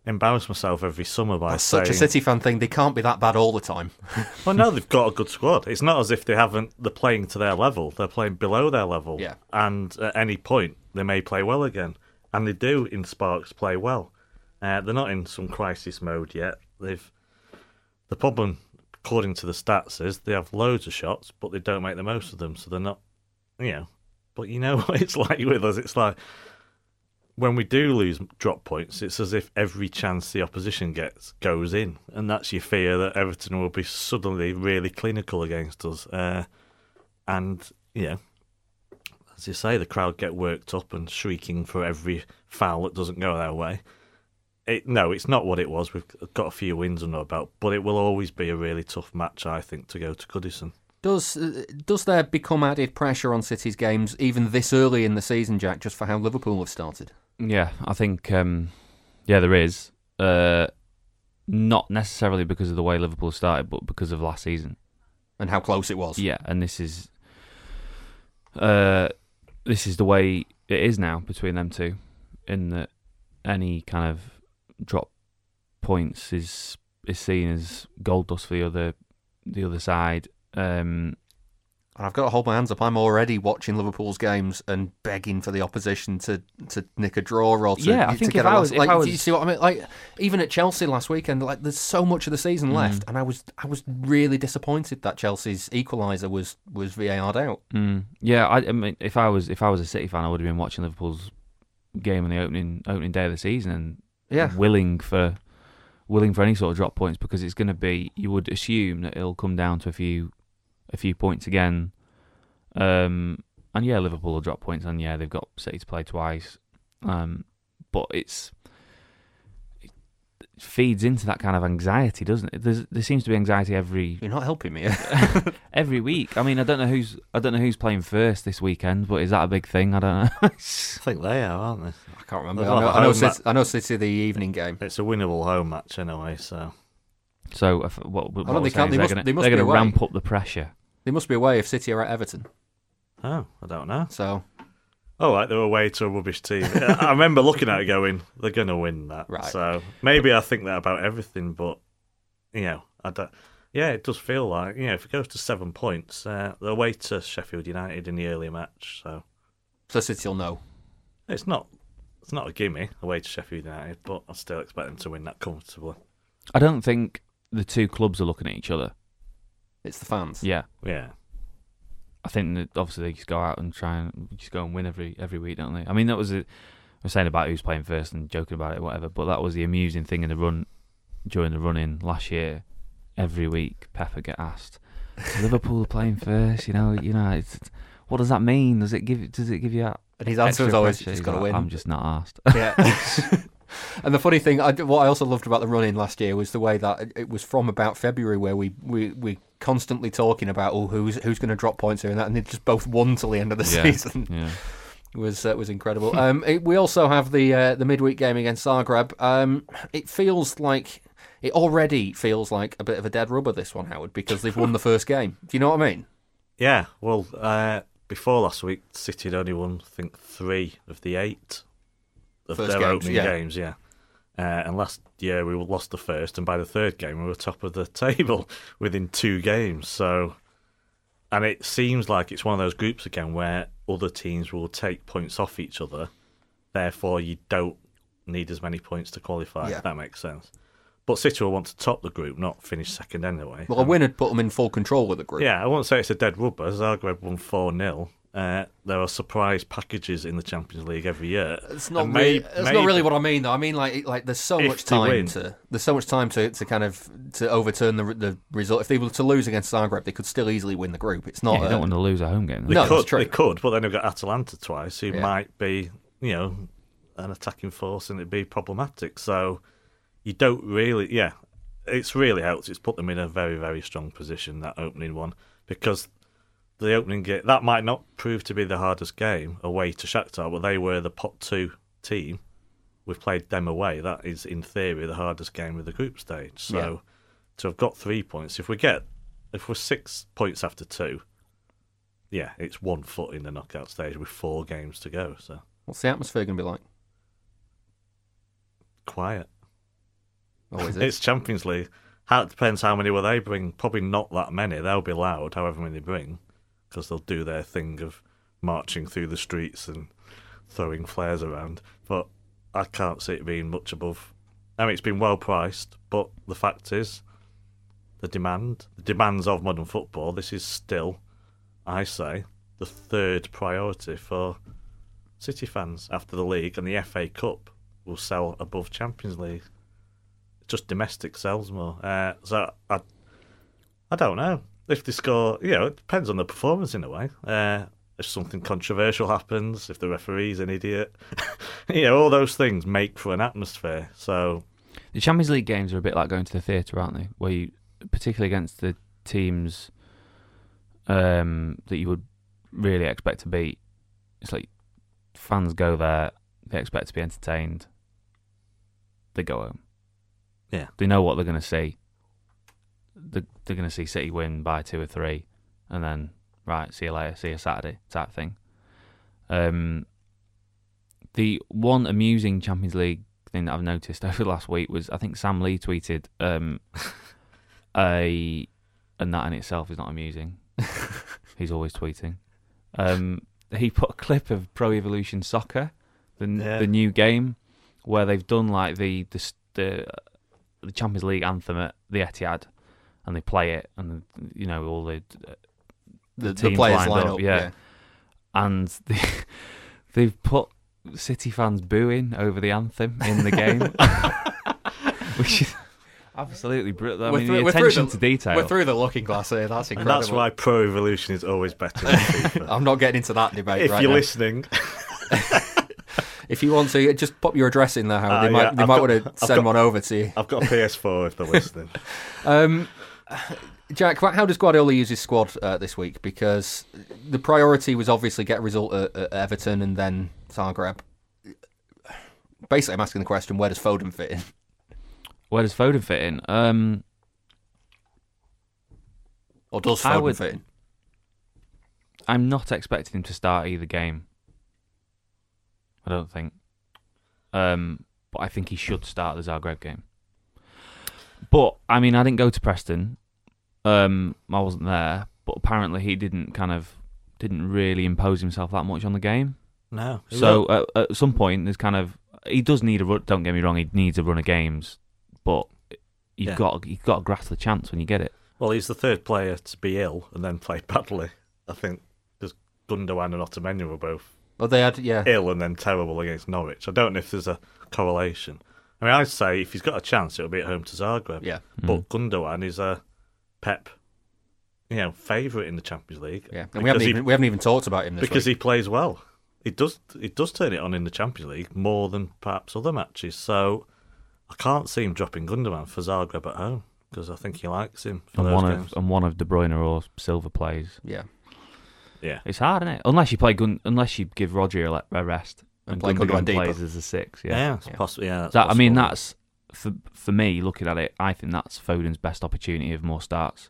embarrass myself every summer by That's saying... such a City fan thing. They can't be that bad all the time. Well, no, they've got a good squad. It's not as if they're playing to their level. They're playing below their level. Yeah. And at any point, they may play well again. And they do, in Sparks, play well. They're not in some crisis mode yet. The problem, according to the stats, is they have loads of shots, but they don't make the most of them. So they're not, But you know what it's like with us. It's like, when we do lose drop points, it's as if every chance the opposition gets goes in, and that's your fear that Everton will be suddenly really clinical against us. And as you say, the crowd get worked up and shrieking for every foul that doesn't go their way. It's not what it was. We've got a few wins under our belt, but it will always be a really tough match, I think, to go to Goodison. Does there become added pressure on City's games even this early in the season, Jack, just for how Liverpool have started? Yeah, I think, there is. Not necessarily because of the way Liverpool started, but because of last season. And how close it was. Yeah, and this is the way it is now between them two, in that any kind of drop points is seen as gold dust for the other side. And I've got to hold my hands up. I'm already watching Liverpool's games and begging for the opposition to nick a draw or to I think to get if I was, do you see what I mean? Like, even at Chelsea last weekend, like, there's so much of the season left, and I was really disappointed that Chelsea's equaliser was VAR'd out. Yeah, I mean, if I was a City fan, I would have been watching Liverpool's game on the opening day of the season and willing for any sort of drop points, because it's going to be, you would assume that it'll come down to a few points again. And Liverpool will drop points, and they've got City to play twice. But it feeds into that kind of anxiety, doesn't it? There seems to be anxiety every... You're not helping me. every week. I mean, I don't know who's playing first this weekend, but is that a big thing? I don't know. I think they are, aren't they? I can't remember. I know City the evening game. It's a winnable home match anyway, so... So what we're saying is they're going to ramp up the pressure. They must be away if City are at Everton. Oh, I don't know. So... Oh, right, they're away to a rubbish team. I remember looking at it going, they're going to win that. Right. So maybe I think that about everything, but, I don't... Yeah, it does feel like, if it goes to 7 points, they're away to Sheffield United in the earlier match, so... So City will know. It's not a gimme, away to Sheffield United, but I still expect them to win that comfortably. I don't think the two clubs are looking at each other. It's the fans. Yeah. Yeah. I think that obviously they just go out and try and just go and win every week, don't they? I mean, that was we're saying about who's playing first and joking about it, whatever. But that was the amusing thing in the run during the run-in last year. Every week, Pepper get asked, "Liverpool playing first." It's, what does that mean? Does it give you that? And his answer was always, "Just got to win." I'm just not asked. Yeah. And the funny thing, what I also loved about the run-in last year was the way that it was from about February, where we constantly talking about who's going to drop points here and that, and they just both won till the end of the season. Yeah. It was incredible. We also have the midweek game against Zagreb. It already feels like a bit of a dead rubber, this one, Howard, because they've won the first game. Do you know what I mean? Yeah. Well, before last week, City had only won, I think, 3 of the 8 of first their games, opening games. Yeah. And last year we lost the first, and by the third game we were top of the table within 2 games. So, and it seems like it's one of those groups again where other teams will take points off each other. Therefore, you don't need as many points to qualify. Yeah. If that makes sense. But City will want to top the group, not finish second anyway. Well, a win had put them in full control of the group. Yeah, I won't say it's a dead rubber. Zagreb won 4-0. There are surprise packages in the Champions League every year. It's not really what I mean, though. I mean, like there's so much time to kind of to overturn the result. If they were to lose against Zagreb, they could still easily win the group. It's not. Yeah, you don't want to lose a home game. They could, but then they've got Atalanta twice, who might be, an attacking force, and it'd be problematic. So you don't really, it's really helped. It's put them in a very, very strong position, that opening one, because the opening game, that might not prove to be the hardest game away to Shakhtar, but they were the pot 2 team. We've played them away. That is, in theory, the hardest game of the group stage. So to have got 3 points, if we're 6 points after 2, it's 1 foot in the knockout stage with 4 games to go. So what's the atmosphere going to be like? Quiet. Oh, is it? It's Champions League. It depends how many will they bring. Probably not that many. They'll be loud, however many they bring, because they'll do their thing of marching through the streets and throwing flares around. But I can't see it being much above. I mean, it's been well priced, but the fact is, the demands of modern football, this is still, I say, the third priority for City fans after the league, and the FA Cup will sell above Champions League. Just domestic sells more. So I don't know if they score. It depends on the performance in a way. If something controversial happens, if the referee's an idiot, all those things make for an atmosphere. So the Champions League games are a bit like going to the theatre, aren't they? Where you, particularly against the teams that you would really expect to beat, it's like fans go there, they expect to be entertained, they go home. Yeah, they know what they're going to see. They're going to see City win by 2 or 3, and then right, see you later, see you Saturday type thing. The one amusing Champions League thing that I've noticed over the last week was, I think Sam Lee tweeted and that in itself is not amusing. He's always tweeting. He put a clip of Pro Evolution Soccer, the new game, where they've done like the Champions League anthem at the Etihad, and they play it, and all the players line up, yeah. And they've put City fans booing over the anthem in the game, which is absolutely brilliant. I mean, the attention to detail. We're through the looking glass here. That's incredible. And that's why Pro Evolution is always better than FIFA. I'm not getting into that debate if right you're now. listening. If you want to, just pop your address in there, Howard. They might want to send one over to you. I've got a PS4 if they're listening. Jack, how does Guardiola use his squad this week? Because the priority was obviously get a result at Everton and then Zagreb. Basically, I'm asking the question, where does Foden fit in? Where does Foden fit in? Or does Foden fit in? I'm not expecting him to start either game. I don't think. But I think he should start the Zagreb game. But, I mean, I didn't go to Preston. I wasn't there. But apparently he didn't really impose himself that much on the game. No. So at some point, he does need a run. Don't get me wrong, he needs a run of games. But you've got to grasp the chance when you get it. Well, he's the third player to be ill and then play badly. I think because Gundogan and Otamendi were both ill and then terrible against Norwich. I don't know if there's a correlation. I mean, I'd say if he's got a chance, it'll be at home to Zagreb. Yeah. But Gundogan is a Pep, favourite in the Champions League. Yeah, and we haven't even talked about him this because week. He plays well. It does turn it on in the Champions League more than perhaps other matches. So I can't see him dropping Gundogan for Zagreb at home because I think he likes him. And one of De Bruyne or Silva plays. Yeah. Yeah, it's hard, isn't it? Unless you play unless you give Rodri a rest and Gundogan plays as a 6. It's possible. Yeah, I mean, that's for me. Looking at it, I think that's Foden's best opportunity of more starts.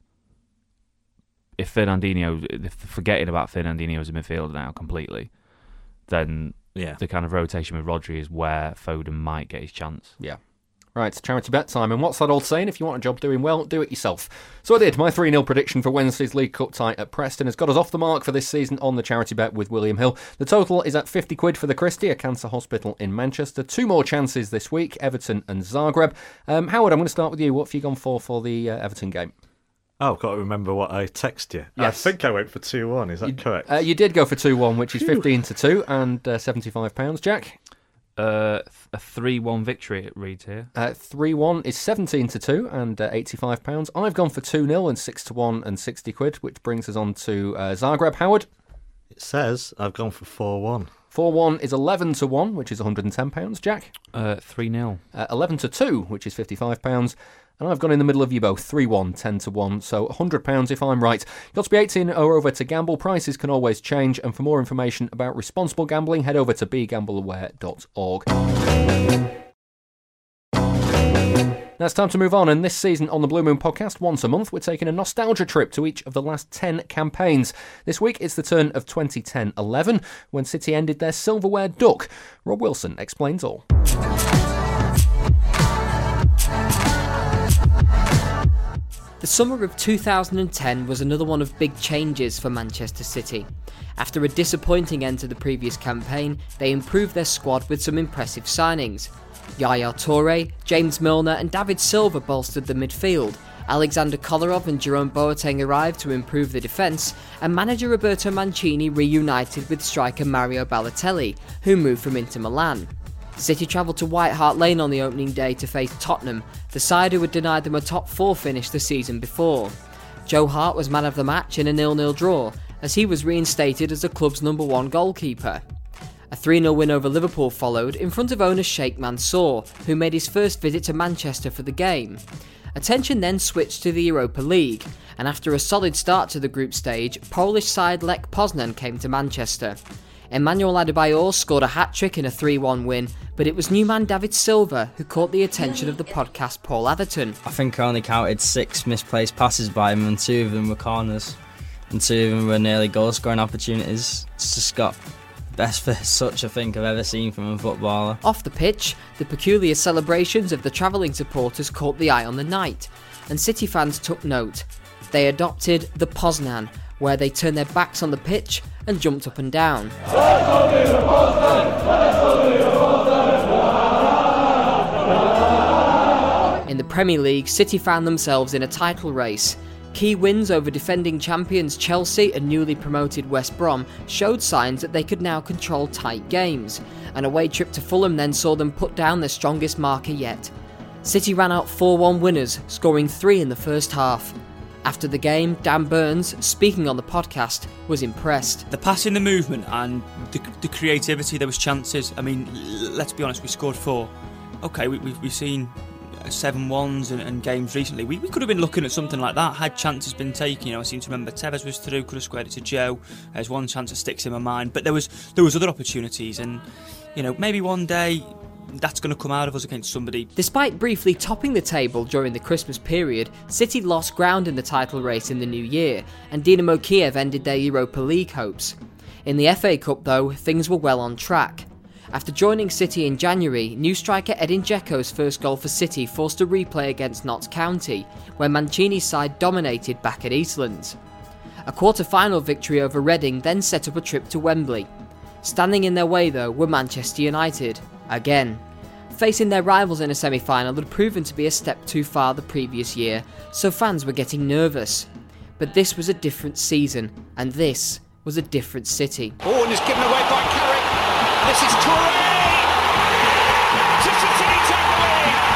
If forgetting about Fernandinho as a midfielder now completely, then the kind of rotation with Rodri is where Foden might get his chance. Yeah. Right, it's charity bet time, and what's that old saying? If you want a job doing well, do it yourself. So I did. My 3-0 prediction for Wednesday's League Cup tie at Preston has got us off the mark for this season on the charity bet with William Hill. The total is at £50 for the Christie, a cancer hospital in Manchester. 2 more chances this week, Everton and Zagreb. Howard, I'm going to start with you. What have you gone for the Everton game? Oh, I've got to remember what I text you. Yes. I think I went for 2-1. Is that correct? You did go for 2-1, which is 15-2 and £75. Jack? A 3-1 victory, it reads here. 3-1 is 17-2 and £85. I've gone for 2-0 and 6-1 and £60, which brings us on to Zagreb. Howard? It says I've gone for 4-1. 4-1 is 11-1, which is £110. Jack? 3-0. 11-2, which is £55. And I've gone in the middle of you both, 3-1, 10-1, so £100 if I'm right. You've got to be 18 or over to gamble. Prices can always change, and for more information about responsible gambling, head over to begambleaware.org. Now it's time to move on, and this season on the Blue Moon podcast, once a month, we're taking a nostalgia trip to each of the last 10 campaigns. This week it's the turn of 2010-11, when City ended their silverware duck. Rob Wilson explains all. The summer of 2010 was another one of big changes for Manchester City. After a disappointing end to the previous campaign, they improved their squad with some impressive signings. Yaya Toure, James Milner and David Silva bolstered the midfield. Alexander Kolarov and Jerome Boateng arrived to improve the defence, and manager Roberto Mancini reunited with striker Mario Balotelli, who moved from Inter Milan. City travelled to White Hart Lane on the opening day to face Tottenham, the side who had denied them a top 4 finish the season before. Joe Hart was man of the match in a 0-0 draw, as he was reinstated as the club's number 1 goalkeeper. A 3-0 win over Liverpool followed in front of owner Sheikh Mansour, who made his first visit to Manchester for the game. Attention then switched to the Europa League, and after a solid start to the group stage, Polish side Lech Poznan came to Manchester. Emmanuel Adebayor scored a hat-trick in a 3-1 win, but it was new man David Silva who caught the attention of the podcast Paul Atherton. I think I only counted 6 misplaced passes by him, and 2 of them were corners, and 2 of them were nearly goal-scoring opportunities. It's just got best first touch I think I've ever seen from a footballer. Off the pitch, the peculiar celebrations of the travelling supporters caught the eye on the night, and City fans took note. They adopted the Poznan, where they turned their backs on the pitch and jumped up and down. In the Premier League, City found themselves in a title race. Key wins over defending champions Chelsea and newly promoted West Brom showed signs that they could now control tight games. An away trip to Fulham then saw them put down their strongest marker yet. City ran out 4-1 winners, scoring 3 in the first half. After the game, Dan Burns, speaking on the podcast, was impressed. The passing, the movement and the creativity, there was chances. I mean, let's be honest, we scored 4. Okay, we've seen 7-1s and games recently. We could have been looking at something like that had chances been taken. I seem to remember Tevez was through, could have squared it to Joe. There's one chance that sticks in my mind, but there was other opportunities, and maybe one day that's going to come out of us against somebody. Despite briefly topping the table during the Christmas period, City lost ground in the title race in the new year, and Dinamo Kiev ended their Europa League hopes. In the FA Cup though, things were well on track. After joining City in January, new striker Edin Dzeko's first goal for City forced a replay against Notts County, where Mancini's side dominated back at Eastlands. A quarter-final victory over Reading then set up a trip to Wembley. Standing in their way though were Manchester United, again. Facing their rivals in a semi-final had proven to be a step too far the previous year, so fans were getting nervous. But this was a different season, and this was a different City. Oh, and it's given away by Carrick. This is Toure! City take the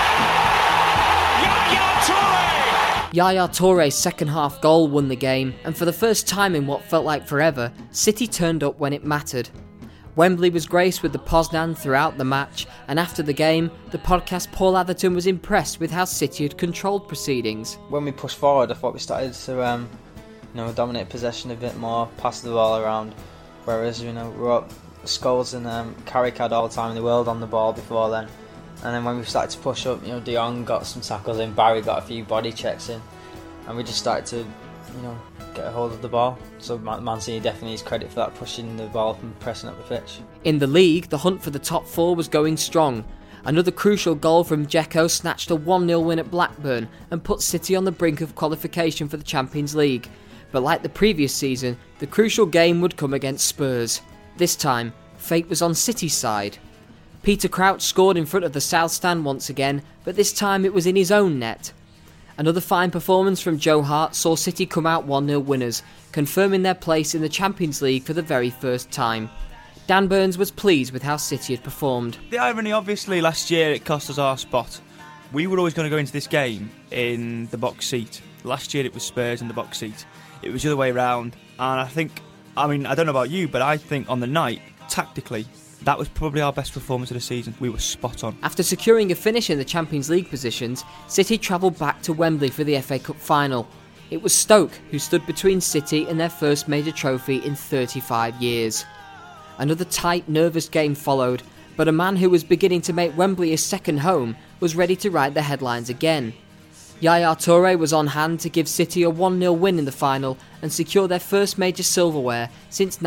lead! Yaya Toure! Yaya Toure's second half goal won the game, and for the first time in what felt like forever, City turned up when it mattered. Wembley was graced with the Poznan throughout the match, and after the game, the podcast Paul Atherton was impressed with how City had controlled proceedings. When we pushed forward, I thought we started to dominate possession a bit more, pass the ball around, whereas we were up Scholes and Carrick had all the time in the world on the ball before then. And then when we started to push up, De Jong got some tackles in, Barry got a few body checks in, and we just started to get a hold of the ball. So Mancini definitely needs credit for that, pushing the ball and pressing up the pitch. In the league, the hunt for the top 4 was going strong. Another crucial goal from Dzeko snatched a 1-0 win at Blackburn and put City on the brink of qualification for the Champions League. But like the previous season, the crucial game would come against Spurs. This time, fate was on City's side. Peter Crouch scored in front of the South Stand once again, but this time it was in his own net. Another fine performance from Joe Hart saw City come out 1-0 winners, confirming their place in the Champions League for the very first time. Dan Burns was pleased with how City had performed. The irony, obviously, last year it cost us our spot. We were always going to go into this game in the box seat. Last year it was Spurs in the box seat. It was the other way around, and I don't know about you, but I think on the night, tactically, that was probably our best performance of the season. We were spot on. After securing a finish in the Champions League positions, City travelled back to Wembley for the FA Cup final. It was Stoke who stood between City and their first major trophy in 35 years. Another tight, nervous game followed, but a man who was beginning to make Wembley his second home was ready to write the headlines again. Yaya Toure was on hand to give City a 1-0 win in the final and secure their first major silverware since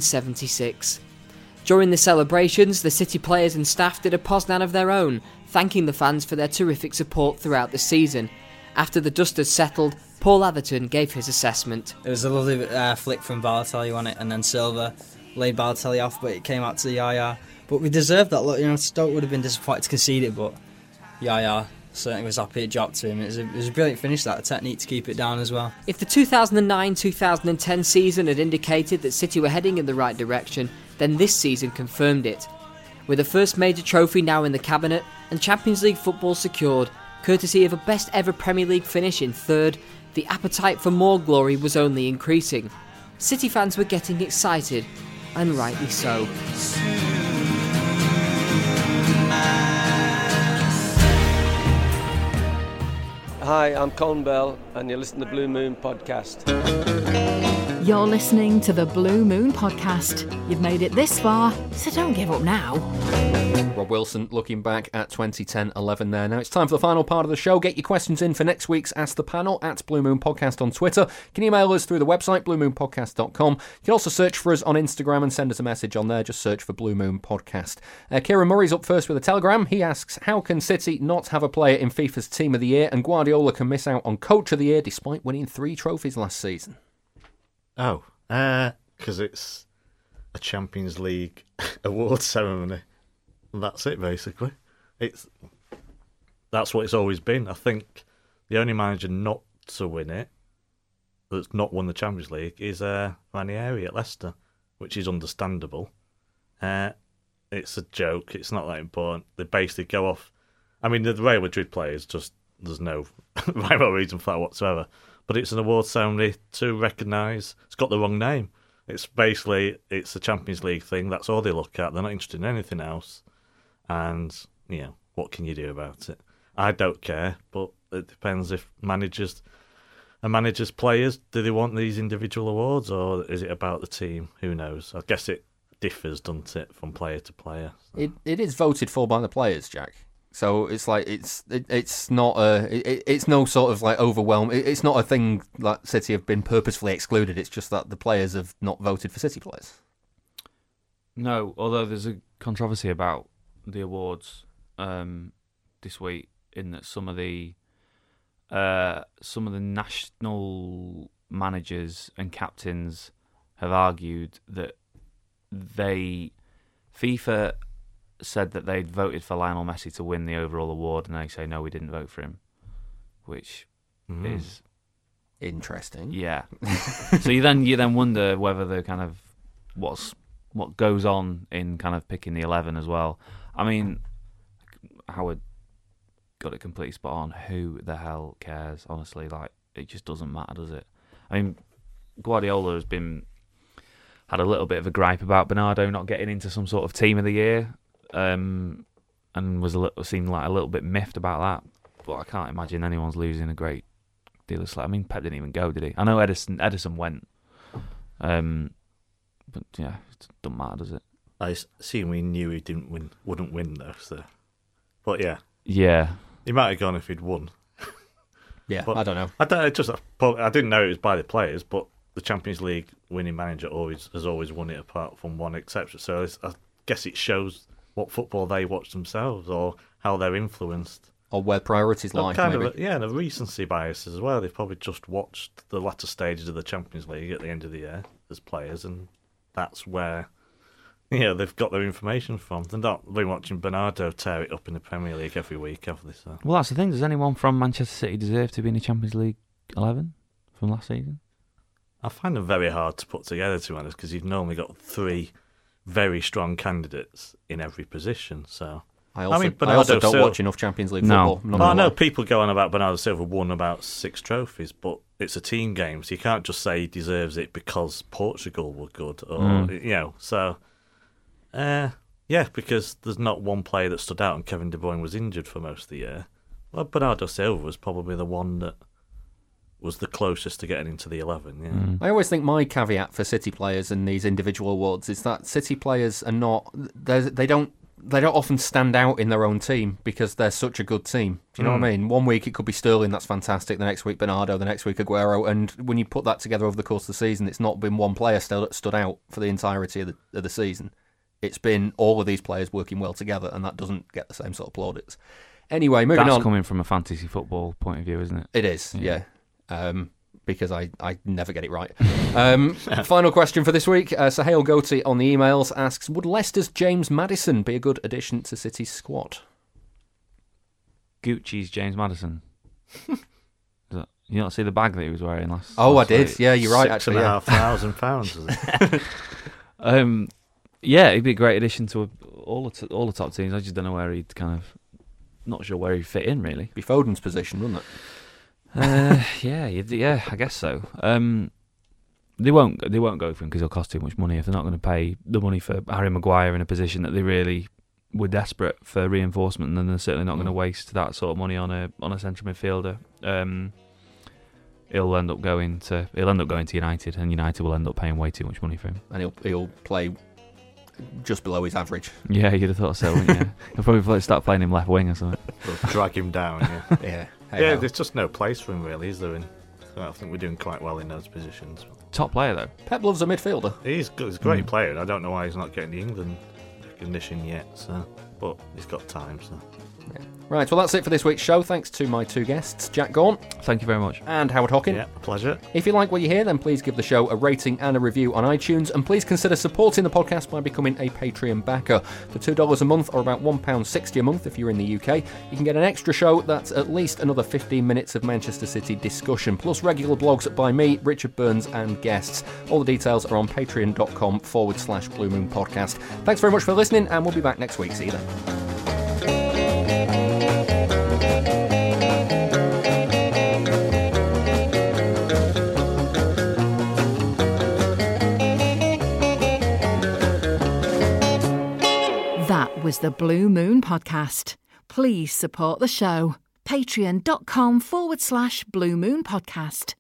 1976. During the celebrations, the City players and staff did a Poznan of their own, thanking the fans for their terrific support throughout the season. After the dust had settled, Paul Atherton gave his assessment. It was a lovely flick from Balotelli on it, and then Silva laid Balotelli off, but it came out to Yaya. But we deserved that. Look, Stoke would have been disappointed to concede it, but Yaya certainly was happy it dropped to him. It was a brilliant finish, that, a technique to keep it down as well. If the 2009-2010 season had indicated that City were heading in the right direction, then this season confirmed it. With the first major trophy now in the cabinet and Champions League football secured, courtesy of a best ever Premier League finish in third, the appetite for more glory was only increasing. City fans were getting excited, and rightly so. Hi, I'm Colin Bell, and you're listening to the Blue Moon Podcast. You're listening to the Blue Moon Podcast. You've made it this far, so don't give up now. Rob Wilson looking back at 2010-11 there. Now it's time for the final part of the show. Get your questions in for next week's Ask the Panel at Blue Moon Podcast on Twitter. You can email us through the website, bluemoonpodcast.com. You can also search for us on Instagram and send us a message on there. Just search for Blue Moon Podcast. Kieran Murray's up first with a telegram. He asks, how can City not have a player in FIFA's Team of the Year and Guardiola can miss out on Coach of the Year despite winning 3 trophies last season? Because it's a Champions League award ceremony. That's it, basically. That's what it's always been. I think the only manager not to win it, that's not won the Champions League, is Ranieri at Leicester, which is understandable. It's a joke. It's not that important. They basically go off. I mean, the Real Madrid players, there's no rival reason for that whatsoever. But it's an award ceremony to recognise. It's got the wrong name. It's a Champions League thing. That's all they look at. They're not interested in anything else. And, what can you do about it? I don't care, but it depends if managers players, do they want these individual awards or is it about the team? Who knows? I guess it differs, doesn't it, from player to player? So. It is voted for by the players, Jack. So it's like it's not it's no sort of like overwhelm. It's not a thing that City have been purposefully excluded. It's just that the players have not voted for City players. No, although there's a controversy about the awards this week in that some of the national managers and captains have argued that FIFA said that they'd voted for Lionel Messi to win the overall award, and they say no, we didn't vote for him, which is interesting. Yeah. So you then wonder whether the kind of what goes on in kind of picking the 11 as well. I mean, Howard got it completely spot on. Who the hell cares? Honestly, like it just doesn't matter, does it? I mean, Guardiola had a little bit of a gripe about Bernardo not getting into some sort of Team of the Year. And seemed like a little bit miffed about that, but I can't imagine anyone's losing a great deal of slack. I mean, Pep didn't even go, did he? I know Edison went, but yeah, it doesn't matter, does it? I assume we knew he wouldn't win though. So, but yeah, he might have gone if he'd won. Yeah, but I don't know. I didn't know it was by the players, but the Champions League winning manager has always won it, apart from one exception. So I guess it shows what football they watch themselves, or how they're influenced, or where priorities lie. And a recency bias as well. They've probably just watched the latter stages of the Champions League at the end of the year as players, and that's where they've got their information from. They're not been watching Bernardo tear it up in the Premier League every week, have they? So. Well, that's the thing. Does anyone from Manchester City deserve to be in the Champions League 11 from last season? I find them very hard to put together, to be honest, because you've normally got 3 very strong candidates in every position. So I also don't watch enough Champions League football. I know people go on about Bernardo Silva won about 6 trophies, but it's a team game, so you can't just say he deserves it because Portugal were good, or So, because there's not one player that stood out, and Kevin De Bruyne was injured for most of the year. Well, Bernardo Silva was probably the one that was the closest to getting into the 11. I always think my caveat for City players and these individual awards is that City players are not. They don't often stand out in their own team because they're such a good team. Do you know what I mean? One week it could be Sterling, that's fantastic. The next week Bernardo, the next week Aguero. And when you put that together over the course of the season, it's not been one player stood out for the entirety of the season. It's been all of these players working well together, and that doesn't get the same sort of plaudits. Anyway, moving That's on. coming from a fantasy football point of view, isn't it? It is, yeah. Because I never get it right. Final question for this week. Sahel Goatee on the emails asks, would Leicester's James Maddison be a good addition to City's squad? Gucci's James Maddison. You not see the bag that he was wearing last? Oh, last I did. week? Yeah, you're right. Actually, £6,500. Yeah, he'd be a great addition to all the top teams. I just don't know where he'd not sure where he'd fit in really. Be Foden's position, wouldn't it? Yeah, I guess so. They won't go for him because he'll cost too much money. If they're not going to pay the money for Harry Maguire in a position that they really were desperate for reinforcement, then they're certainly not going to waste that sort of money on a central midfielder. He'll end up going to United, and United will end up paying way too much money for him. And he'll play just below his average. Yeah, you'd have thought so, wouldn't you? He'll probably start playing him left wing or something. We'll drag him down, yeah. Yeah. There's just no place for him, really, is there? I think we're doing quite well in those positions. Top player, though. Pep loves a midfielder. He's good. He's a great player, and I don't know why he's not getting the England recognition yet, but he's got time, so... Yeah. Right, well, that's it for this week's show. Thanks to my two guests, Jack Gaughan. Thank you very much. And Howard Hockin. Yeah, pleasure. If you like what you hear, then please give the show a rating and a review on iTunes, and please consider supporting the podcast by becoming a Patreon backer. For $2 a month, or about £1.60 a month if you're in the UK, you can get an extra show that's at least another 15 minutes of Manchester City discussion, plus regular blogs by me, Richard Burns, and guests. All the details are on patreon.com/Blue Moon Podcast. Thanks very much for listening, and we'll be back next week. See you then. That was the Blue Moon Podcast. Please support the show. Patreon.com/Blue Moon Podcast.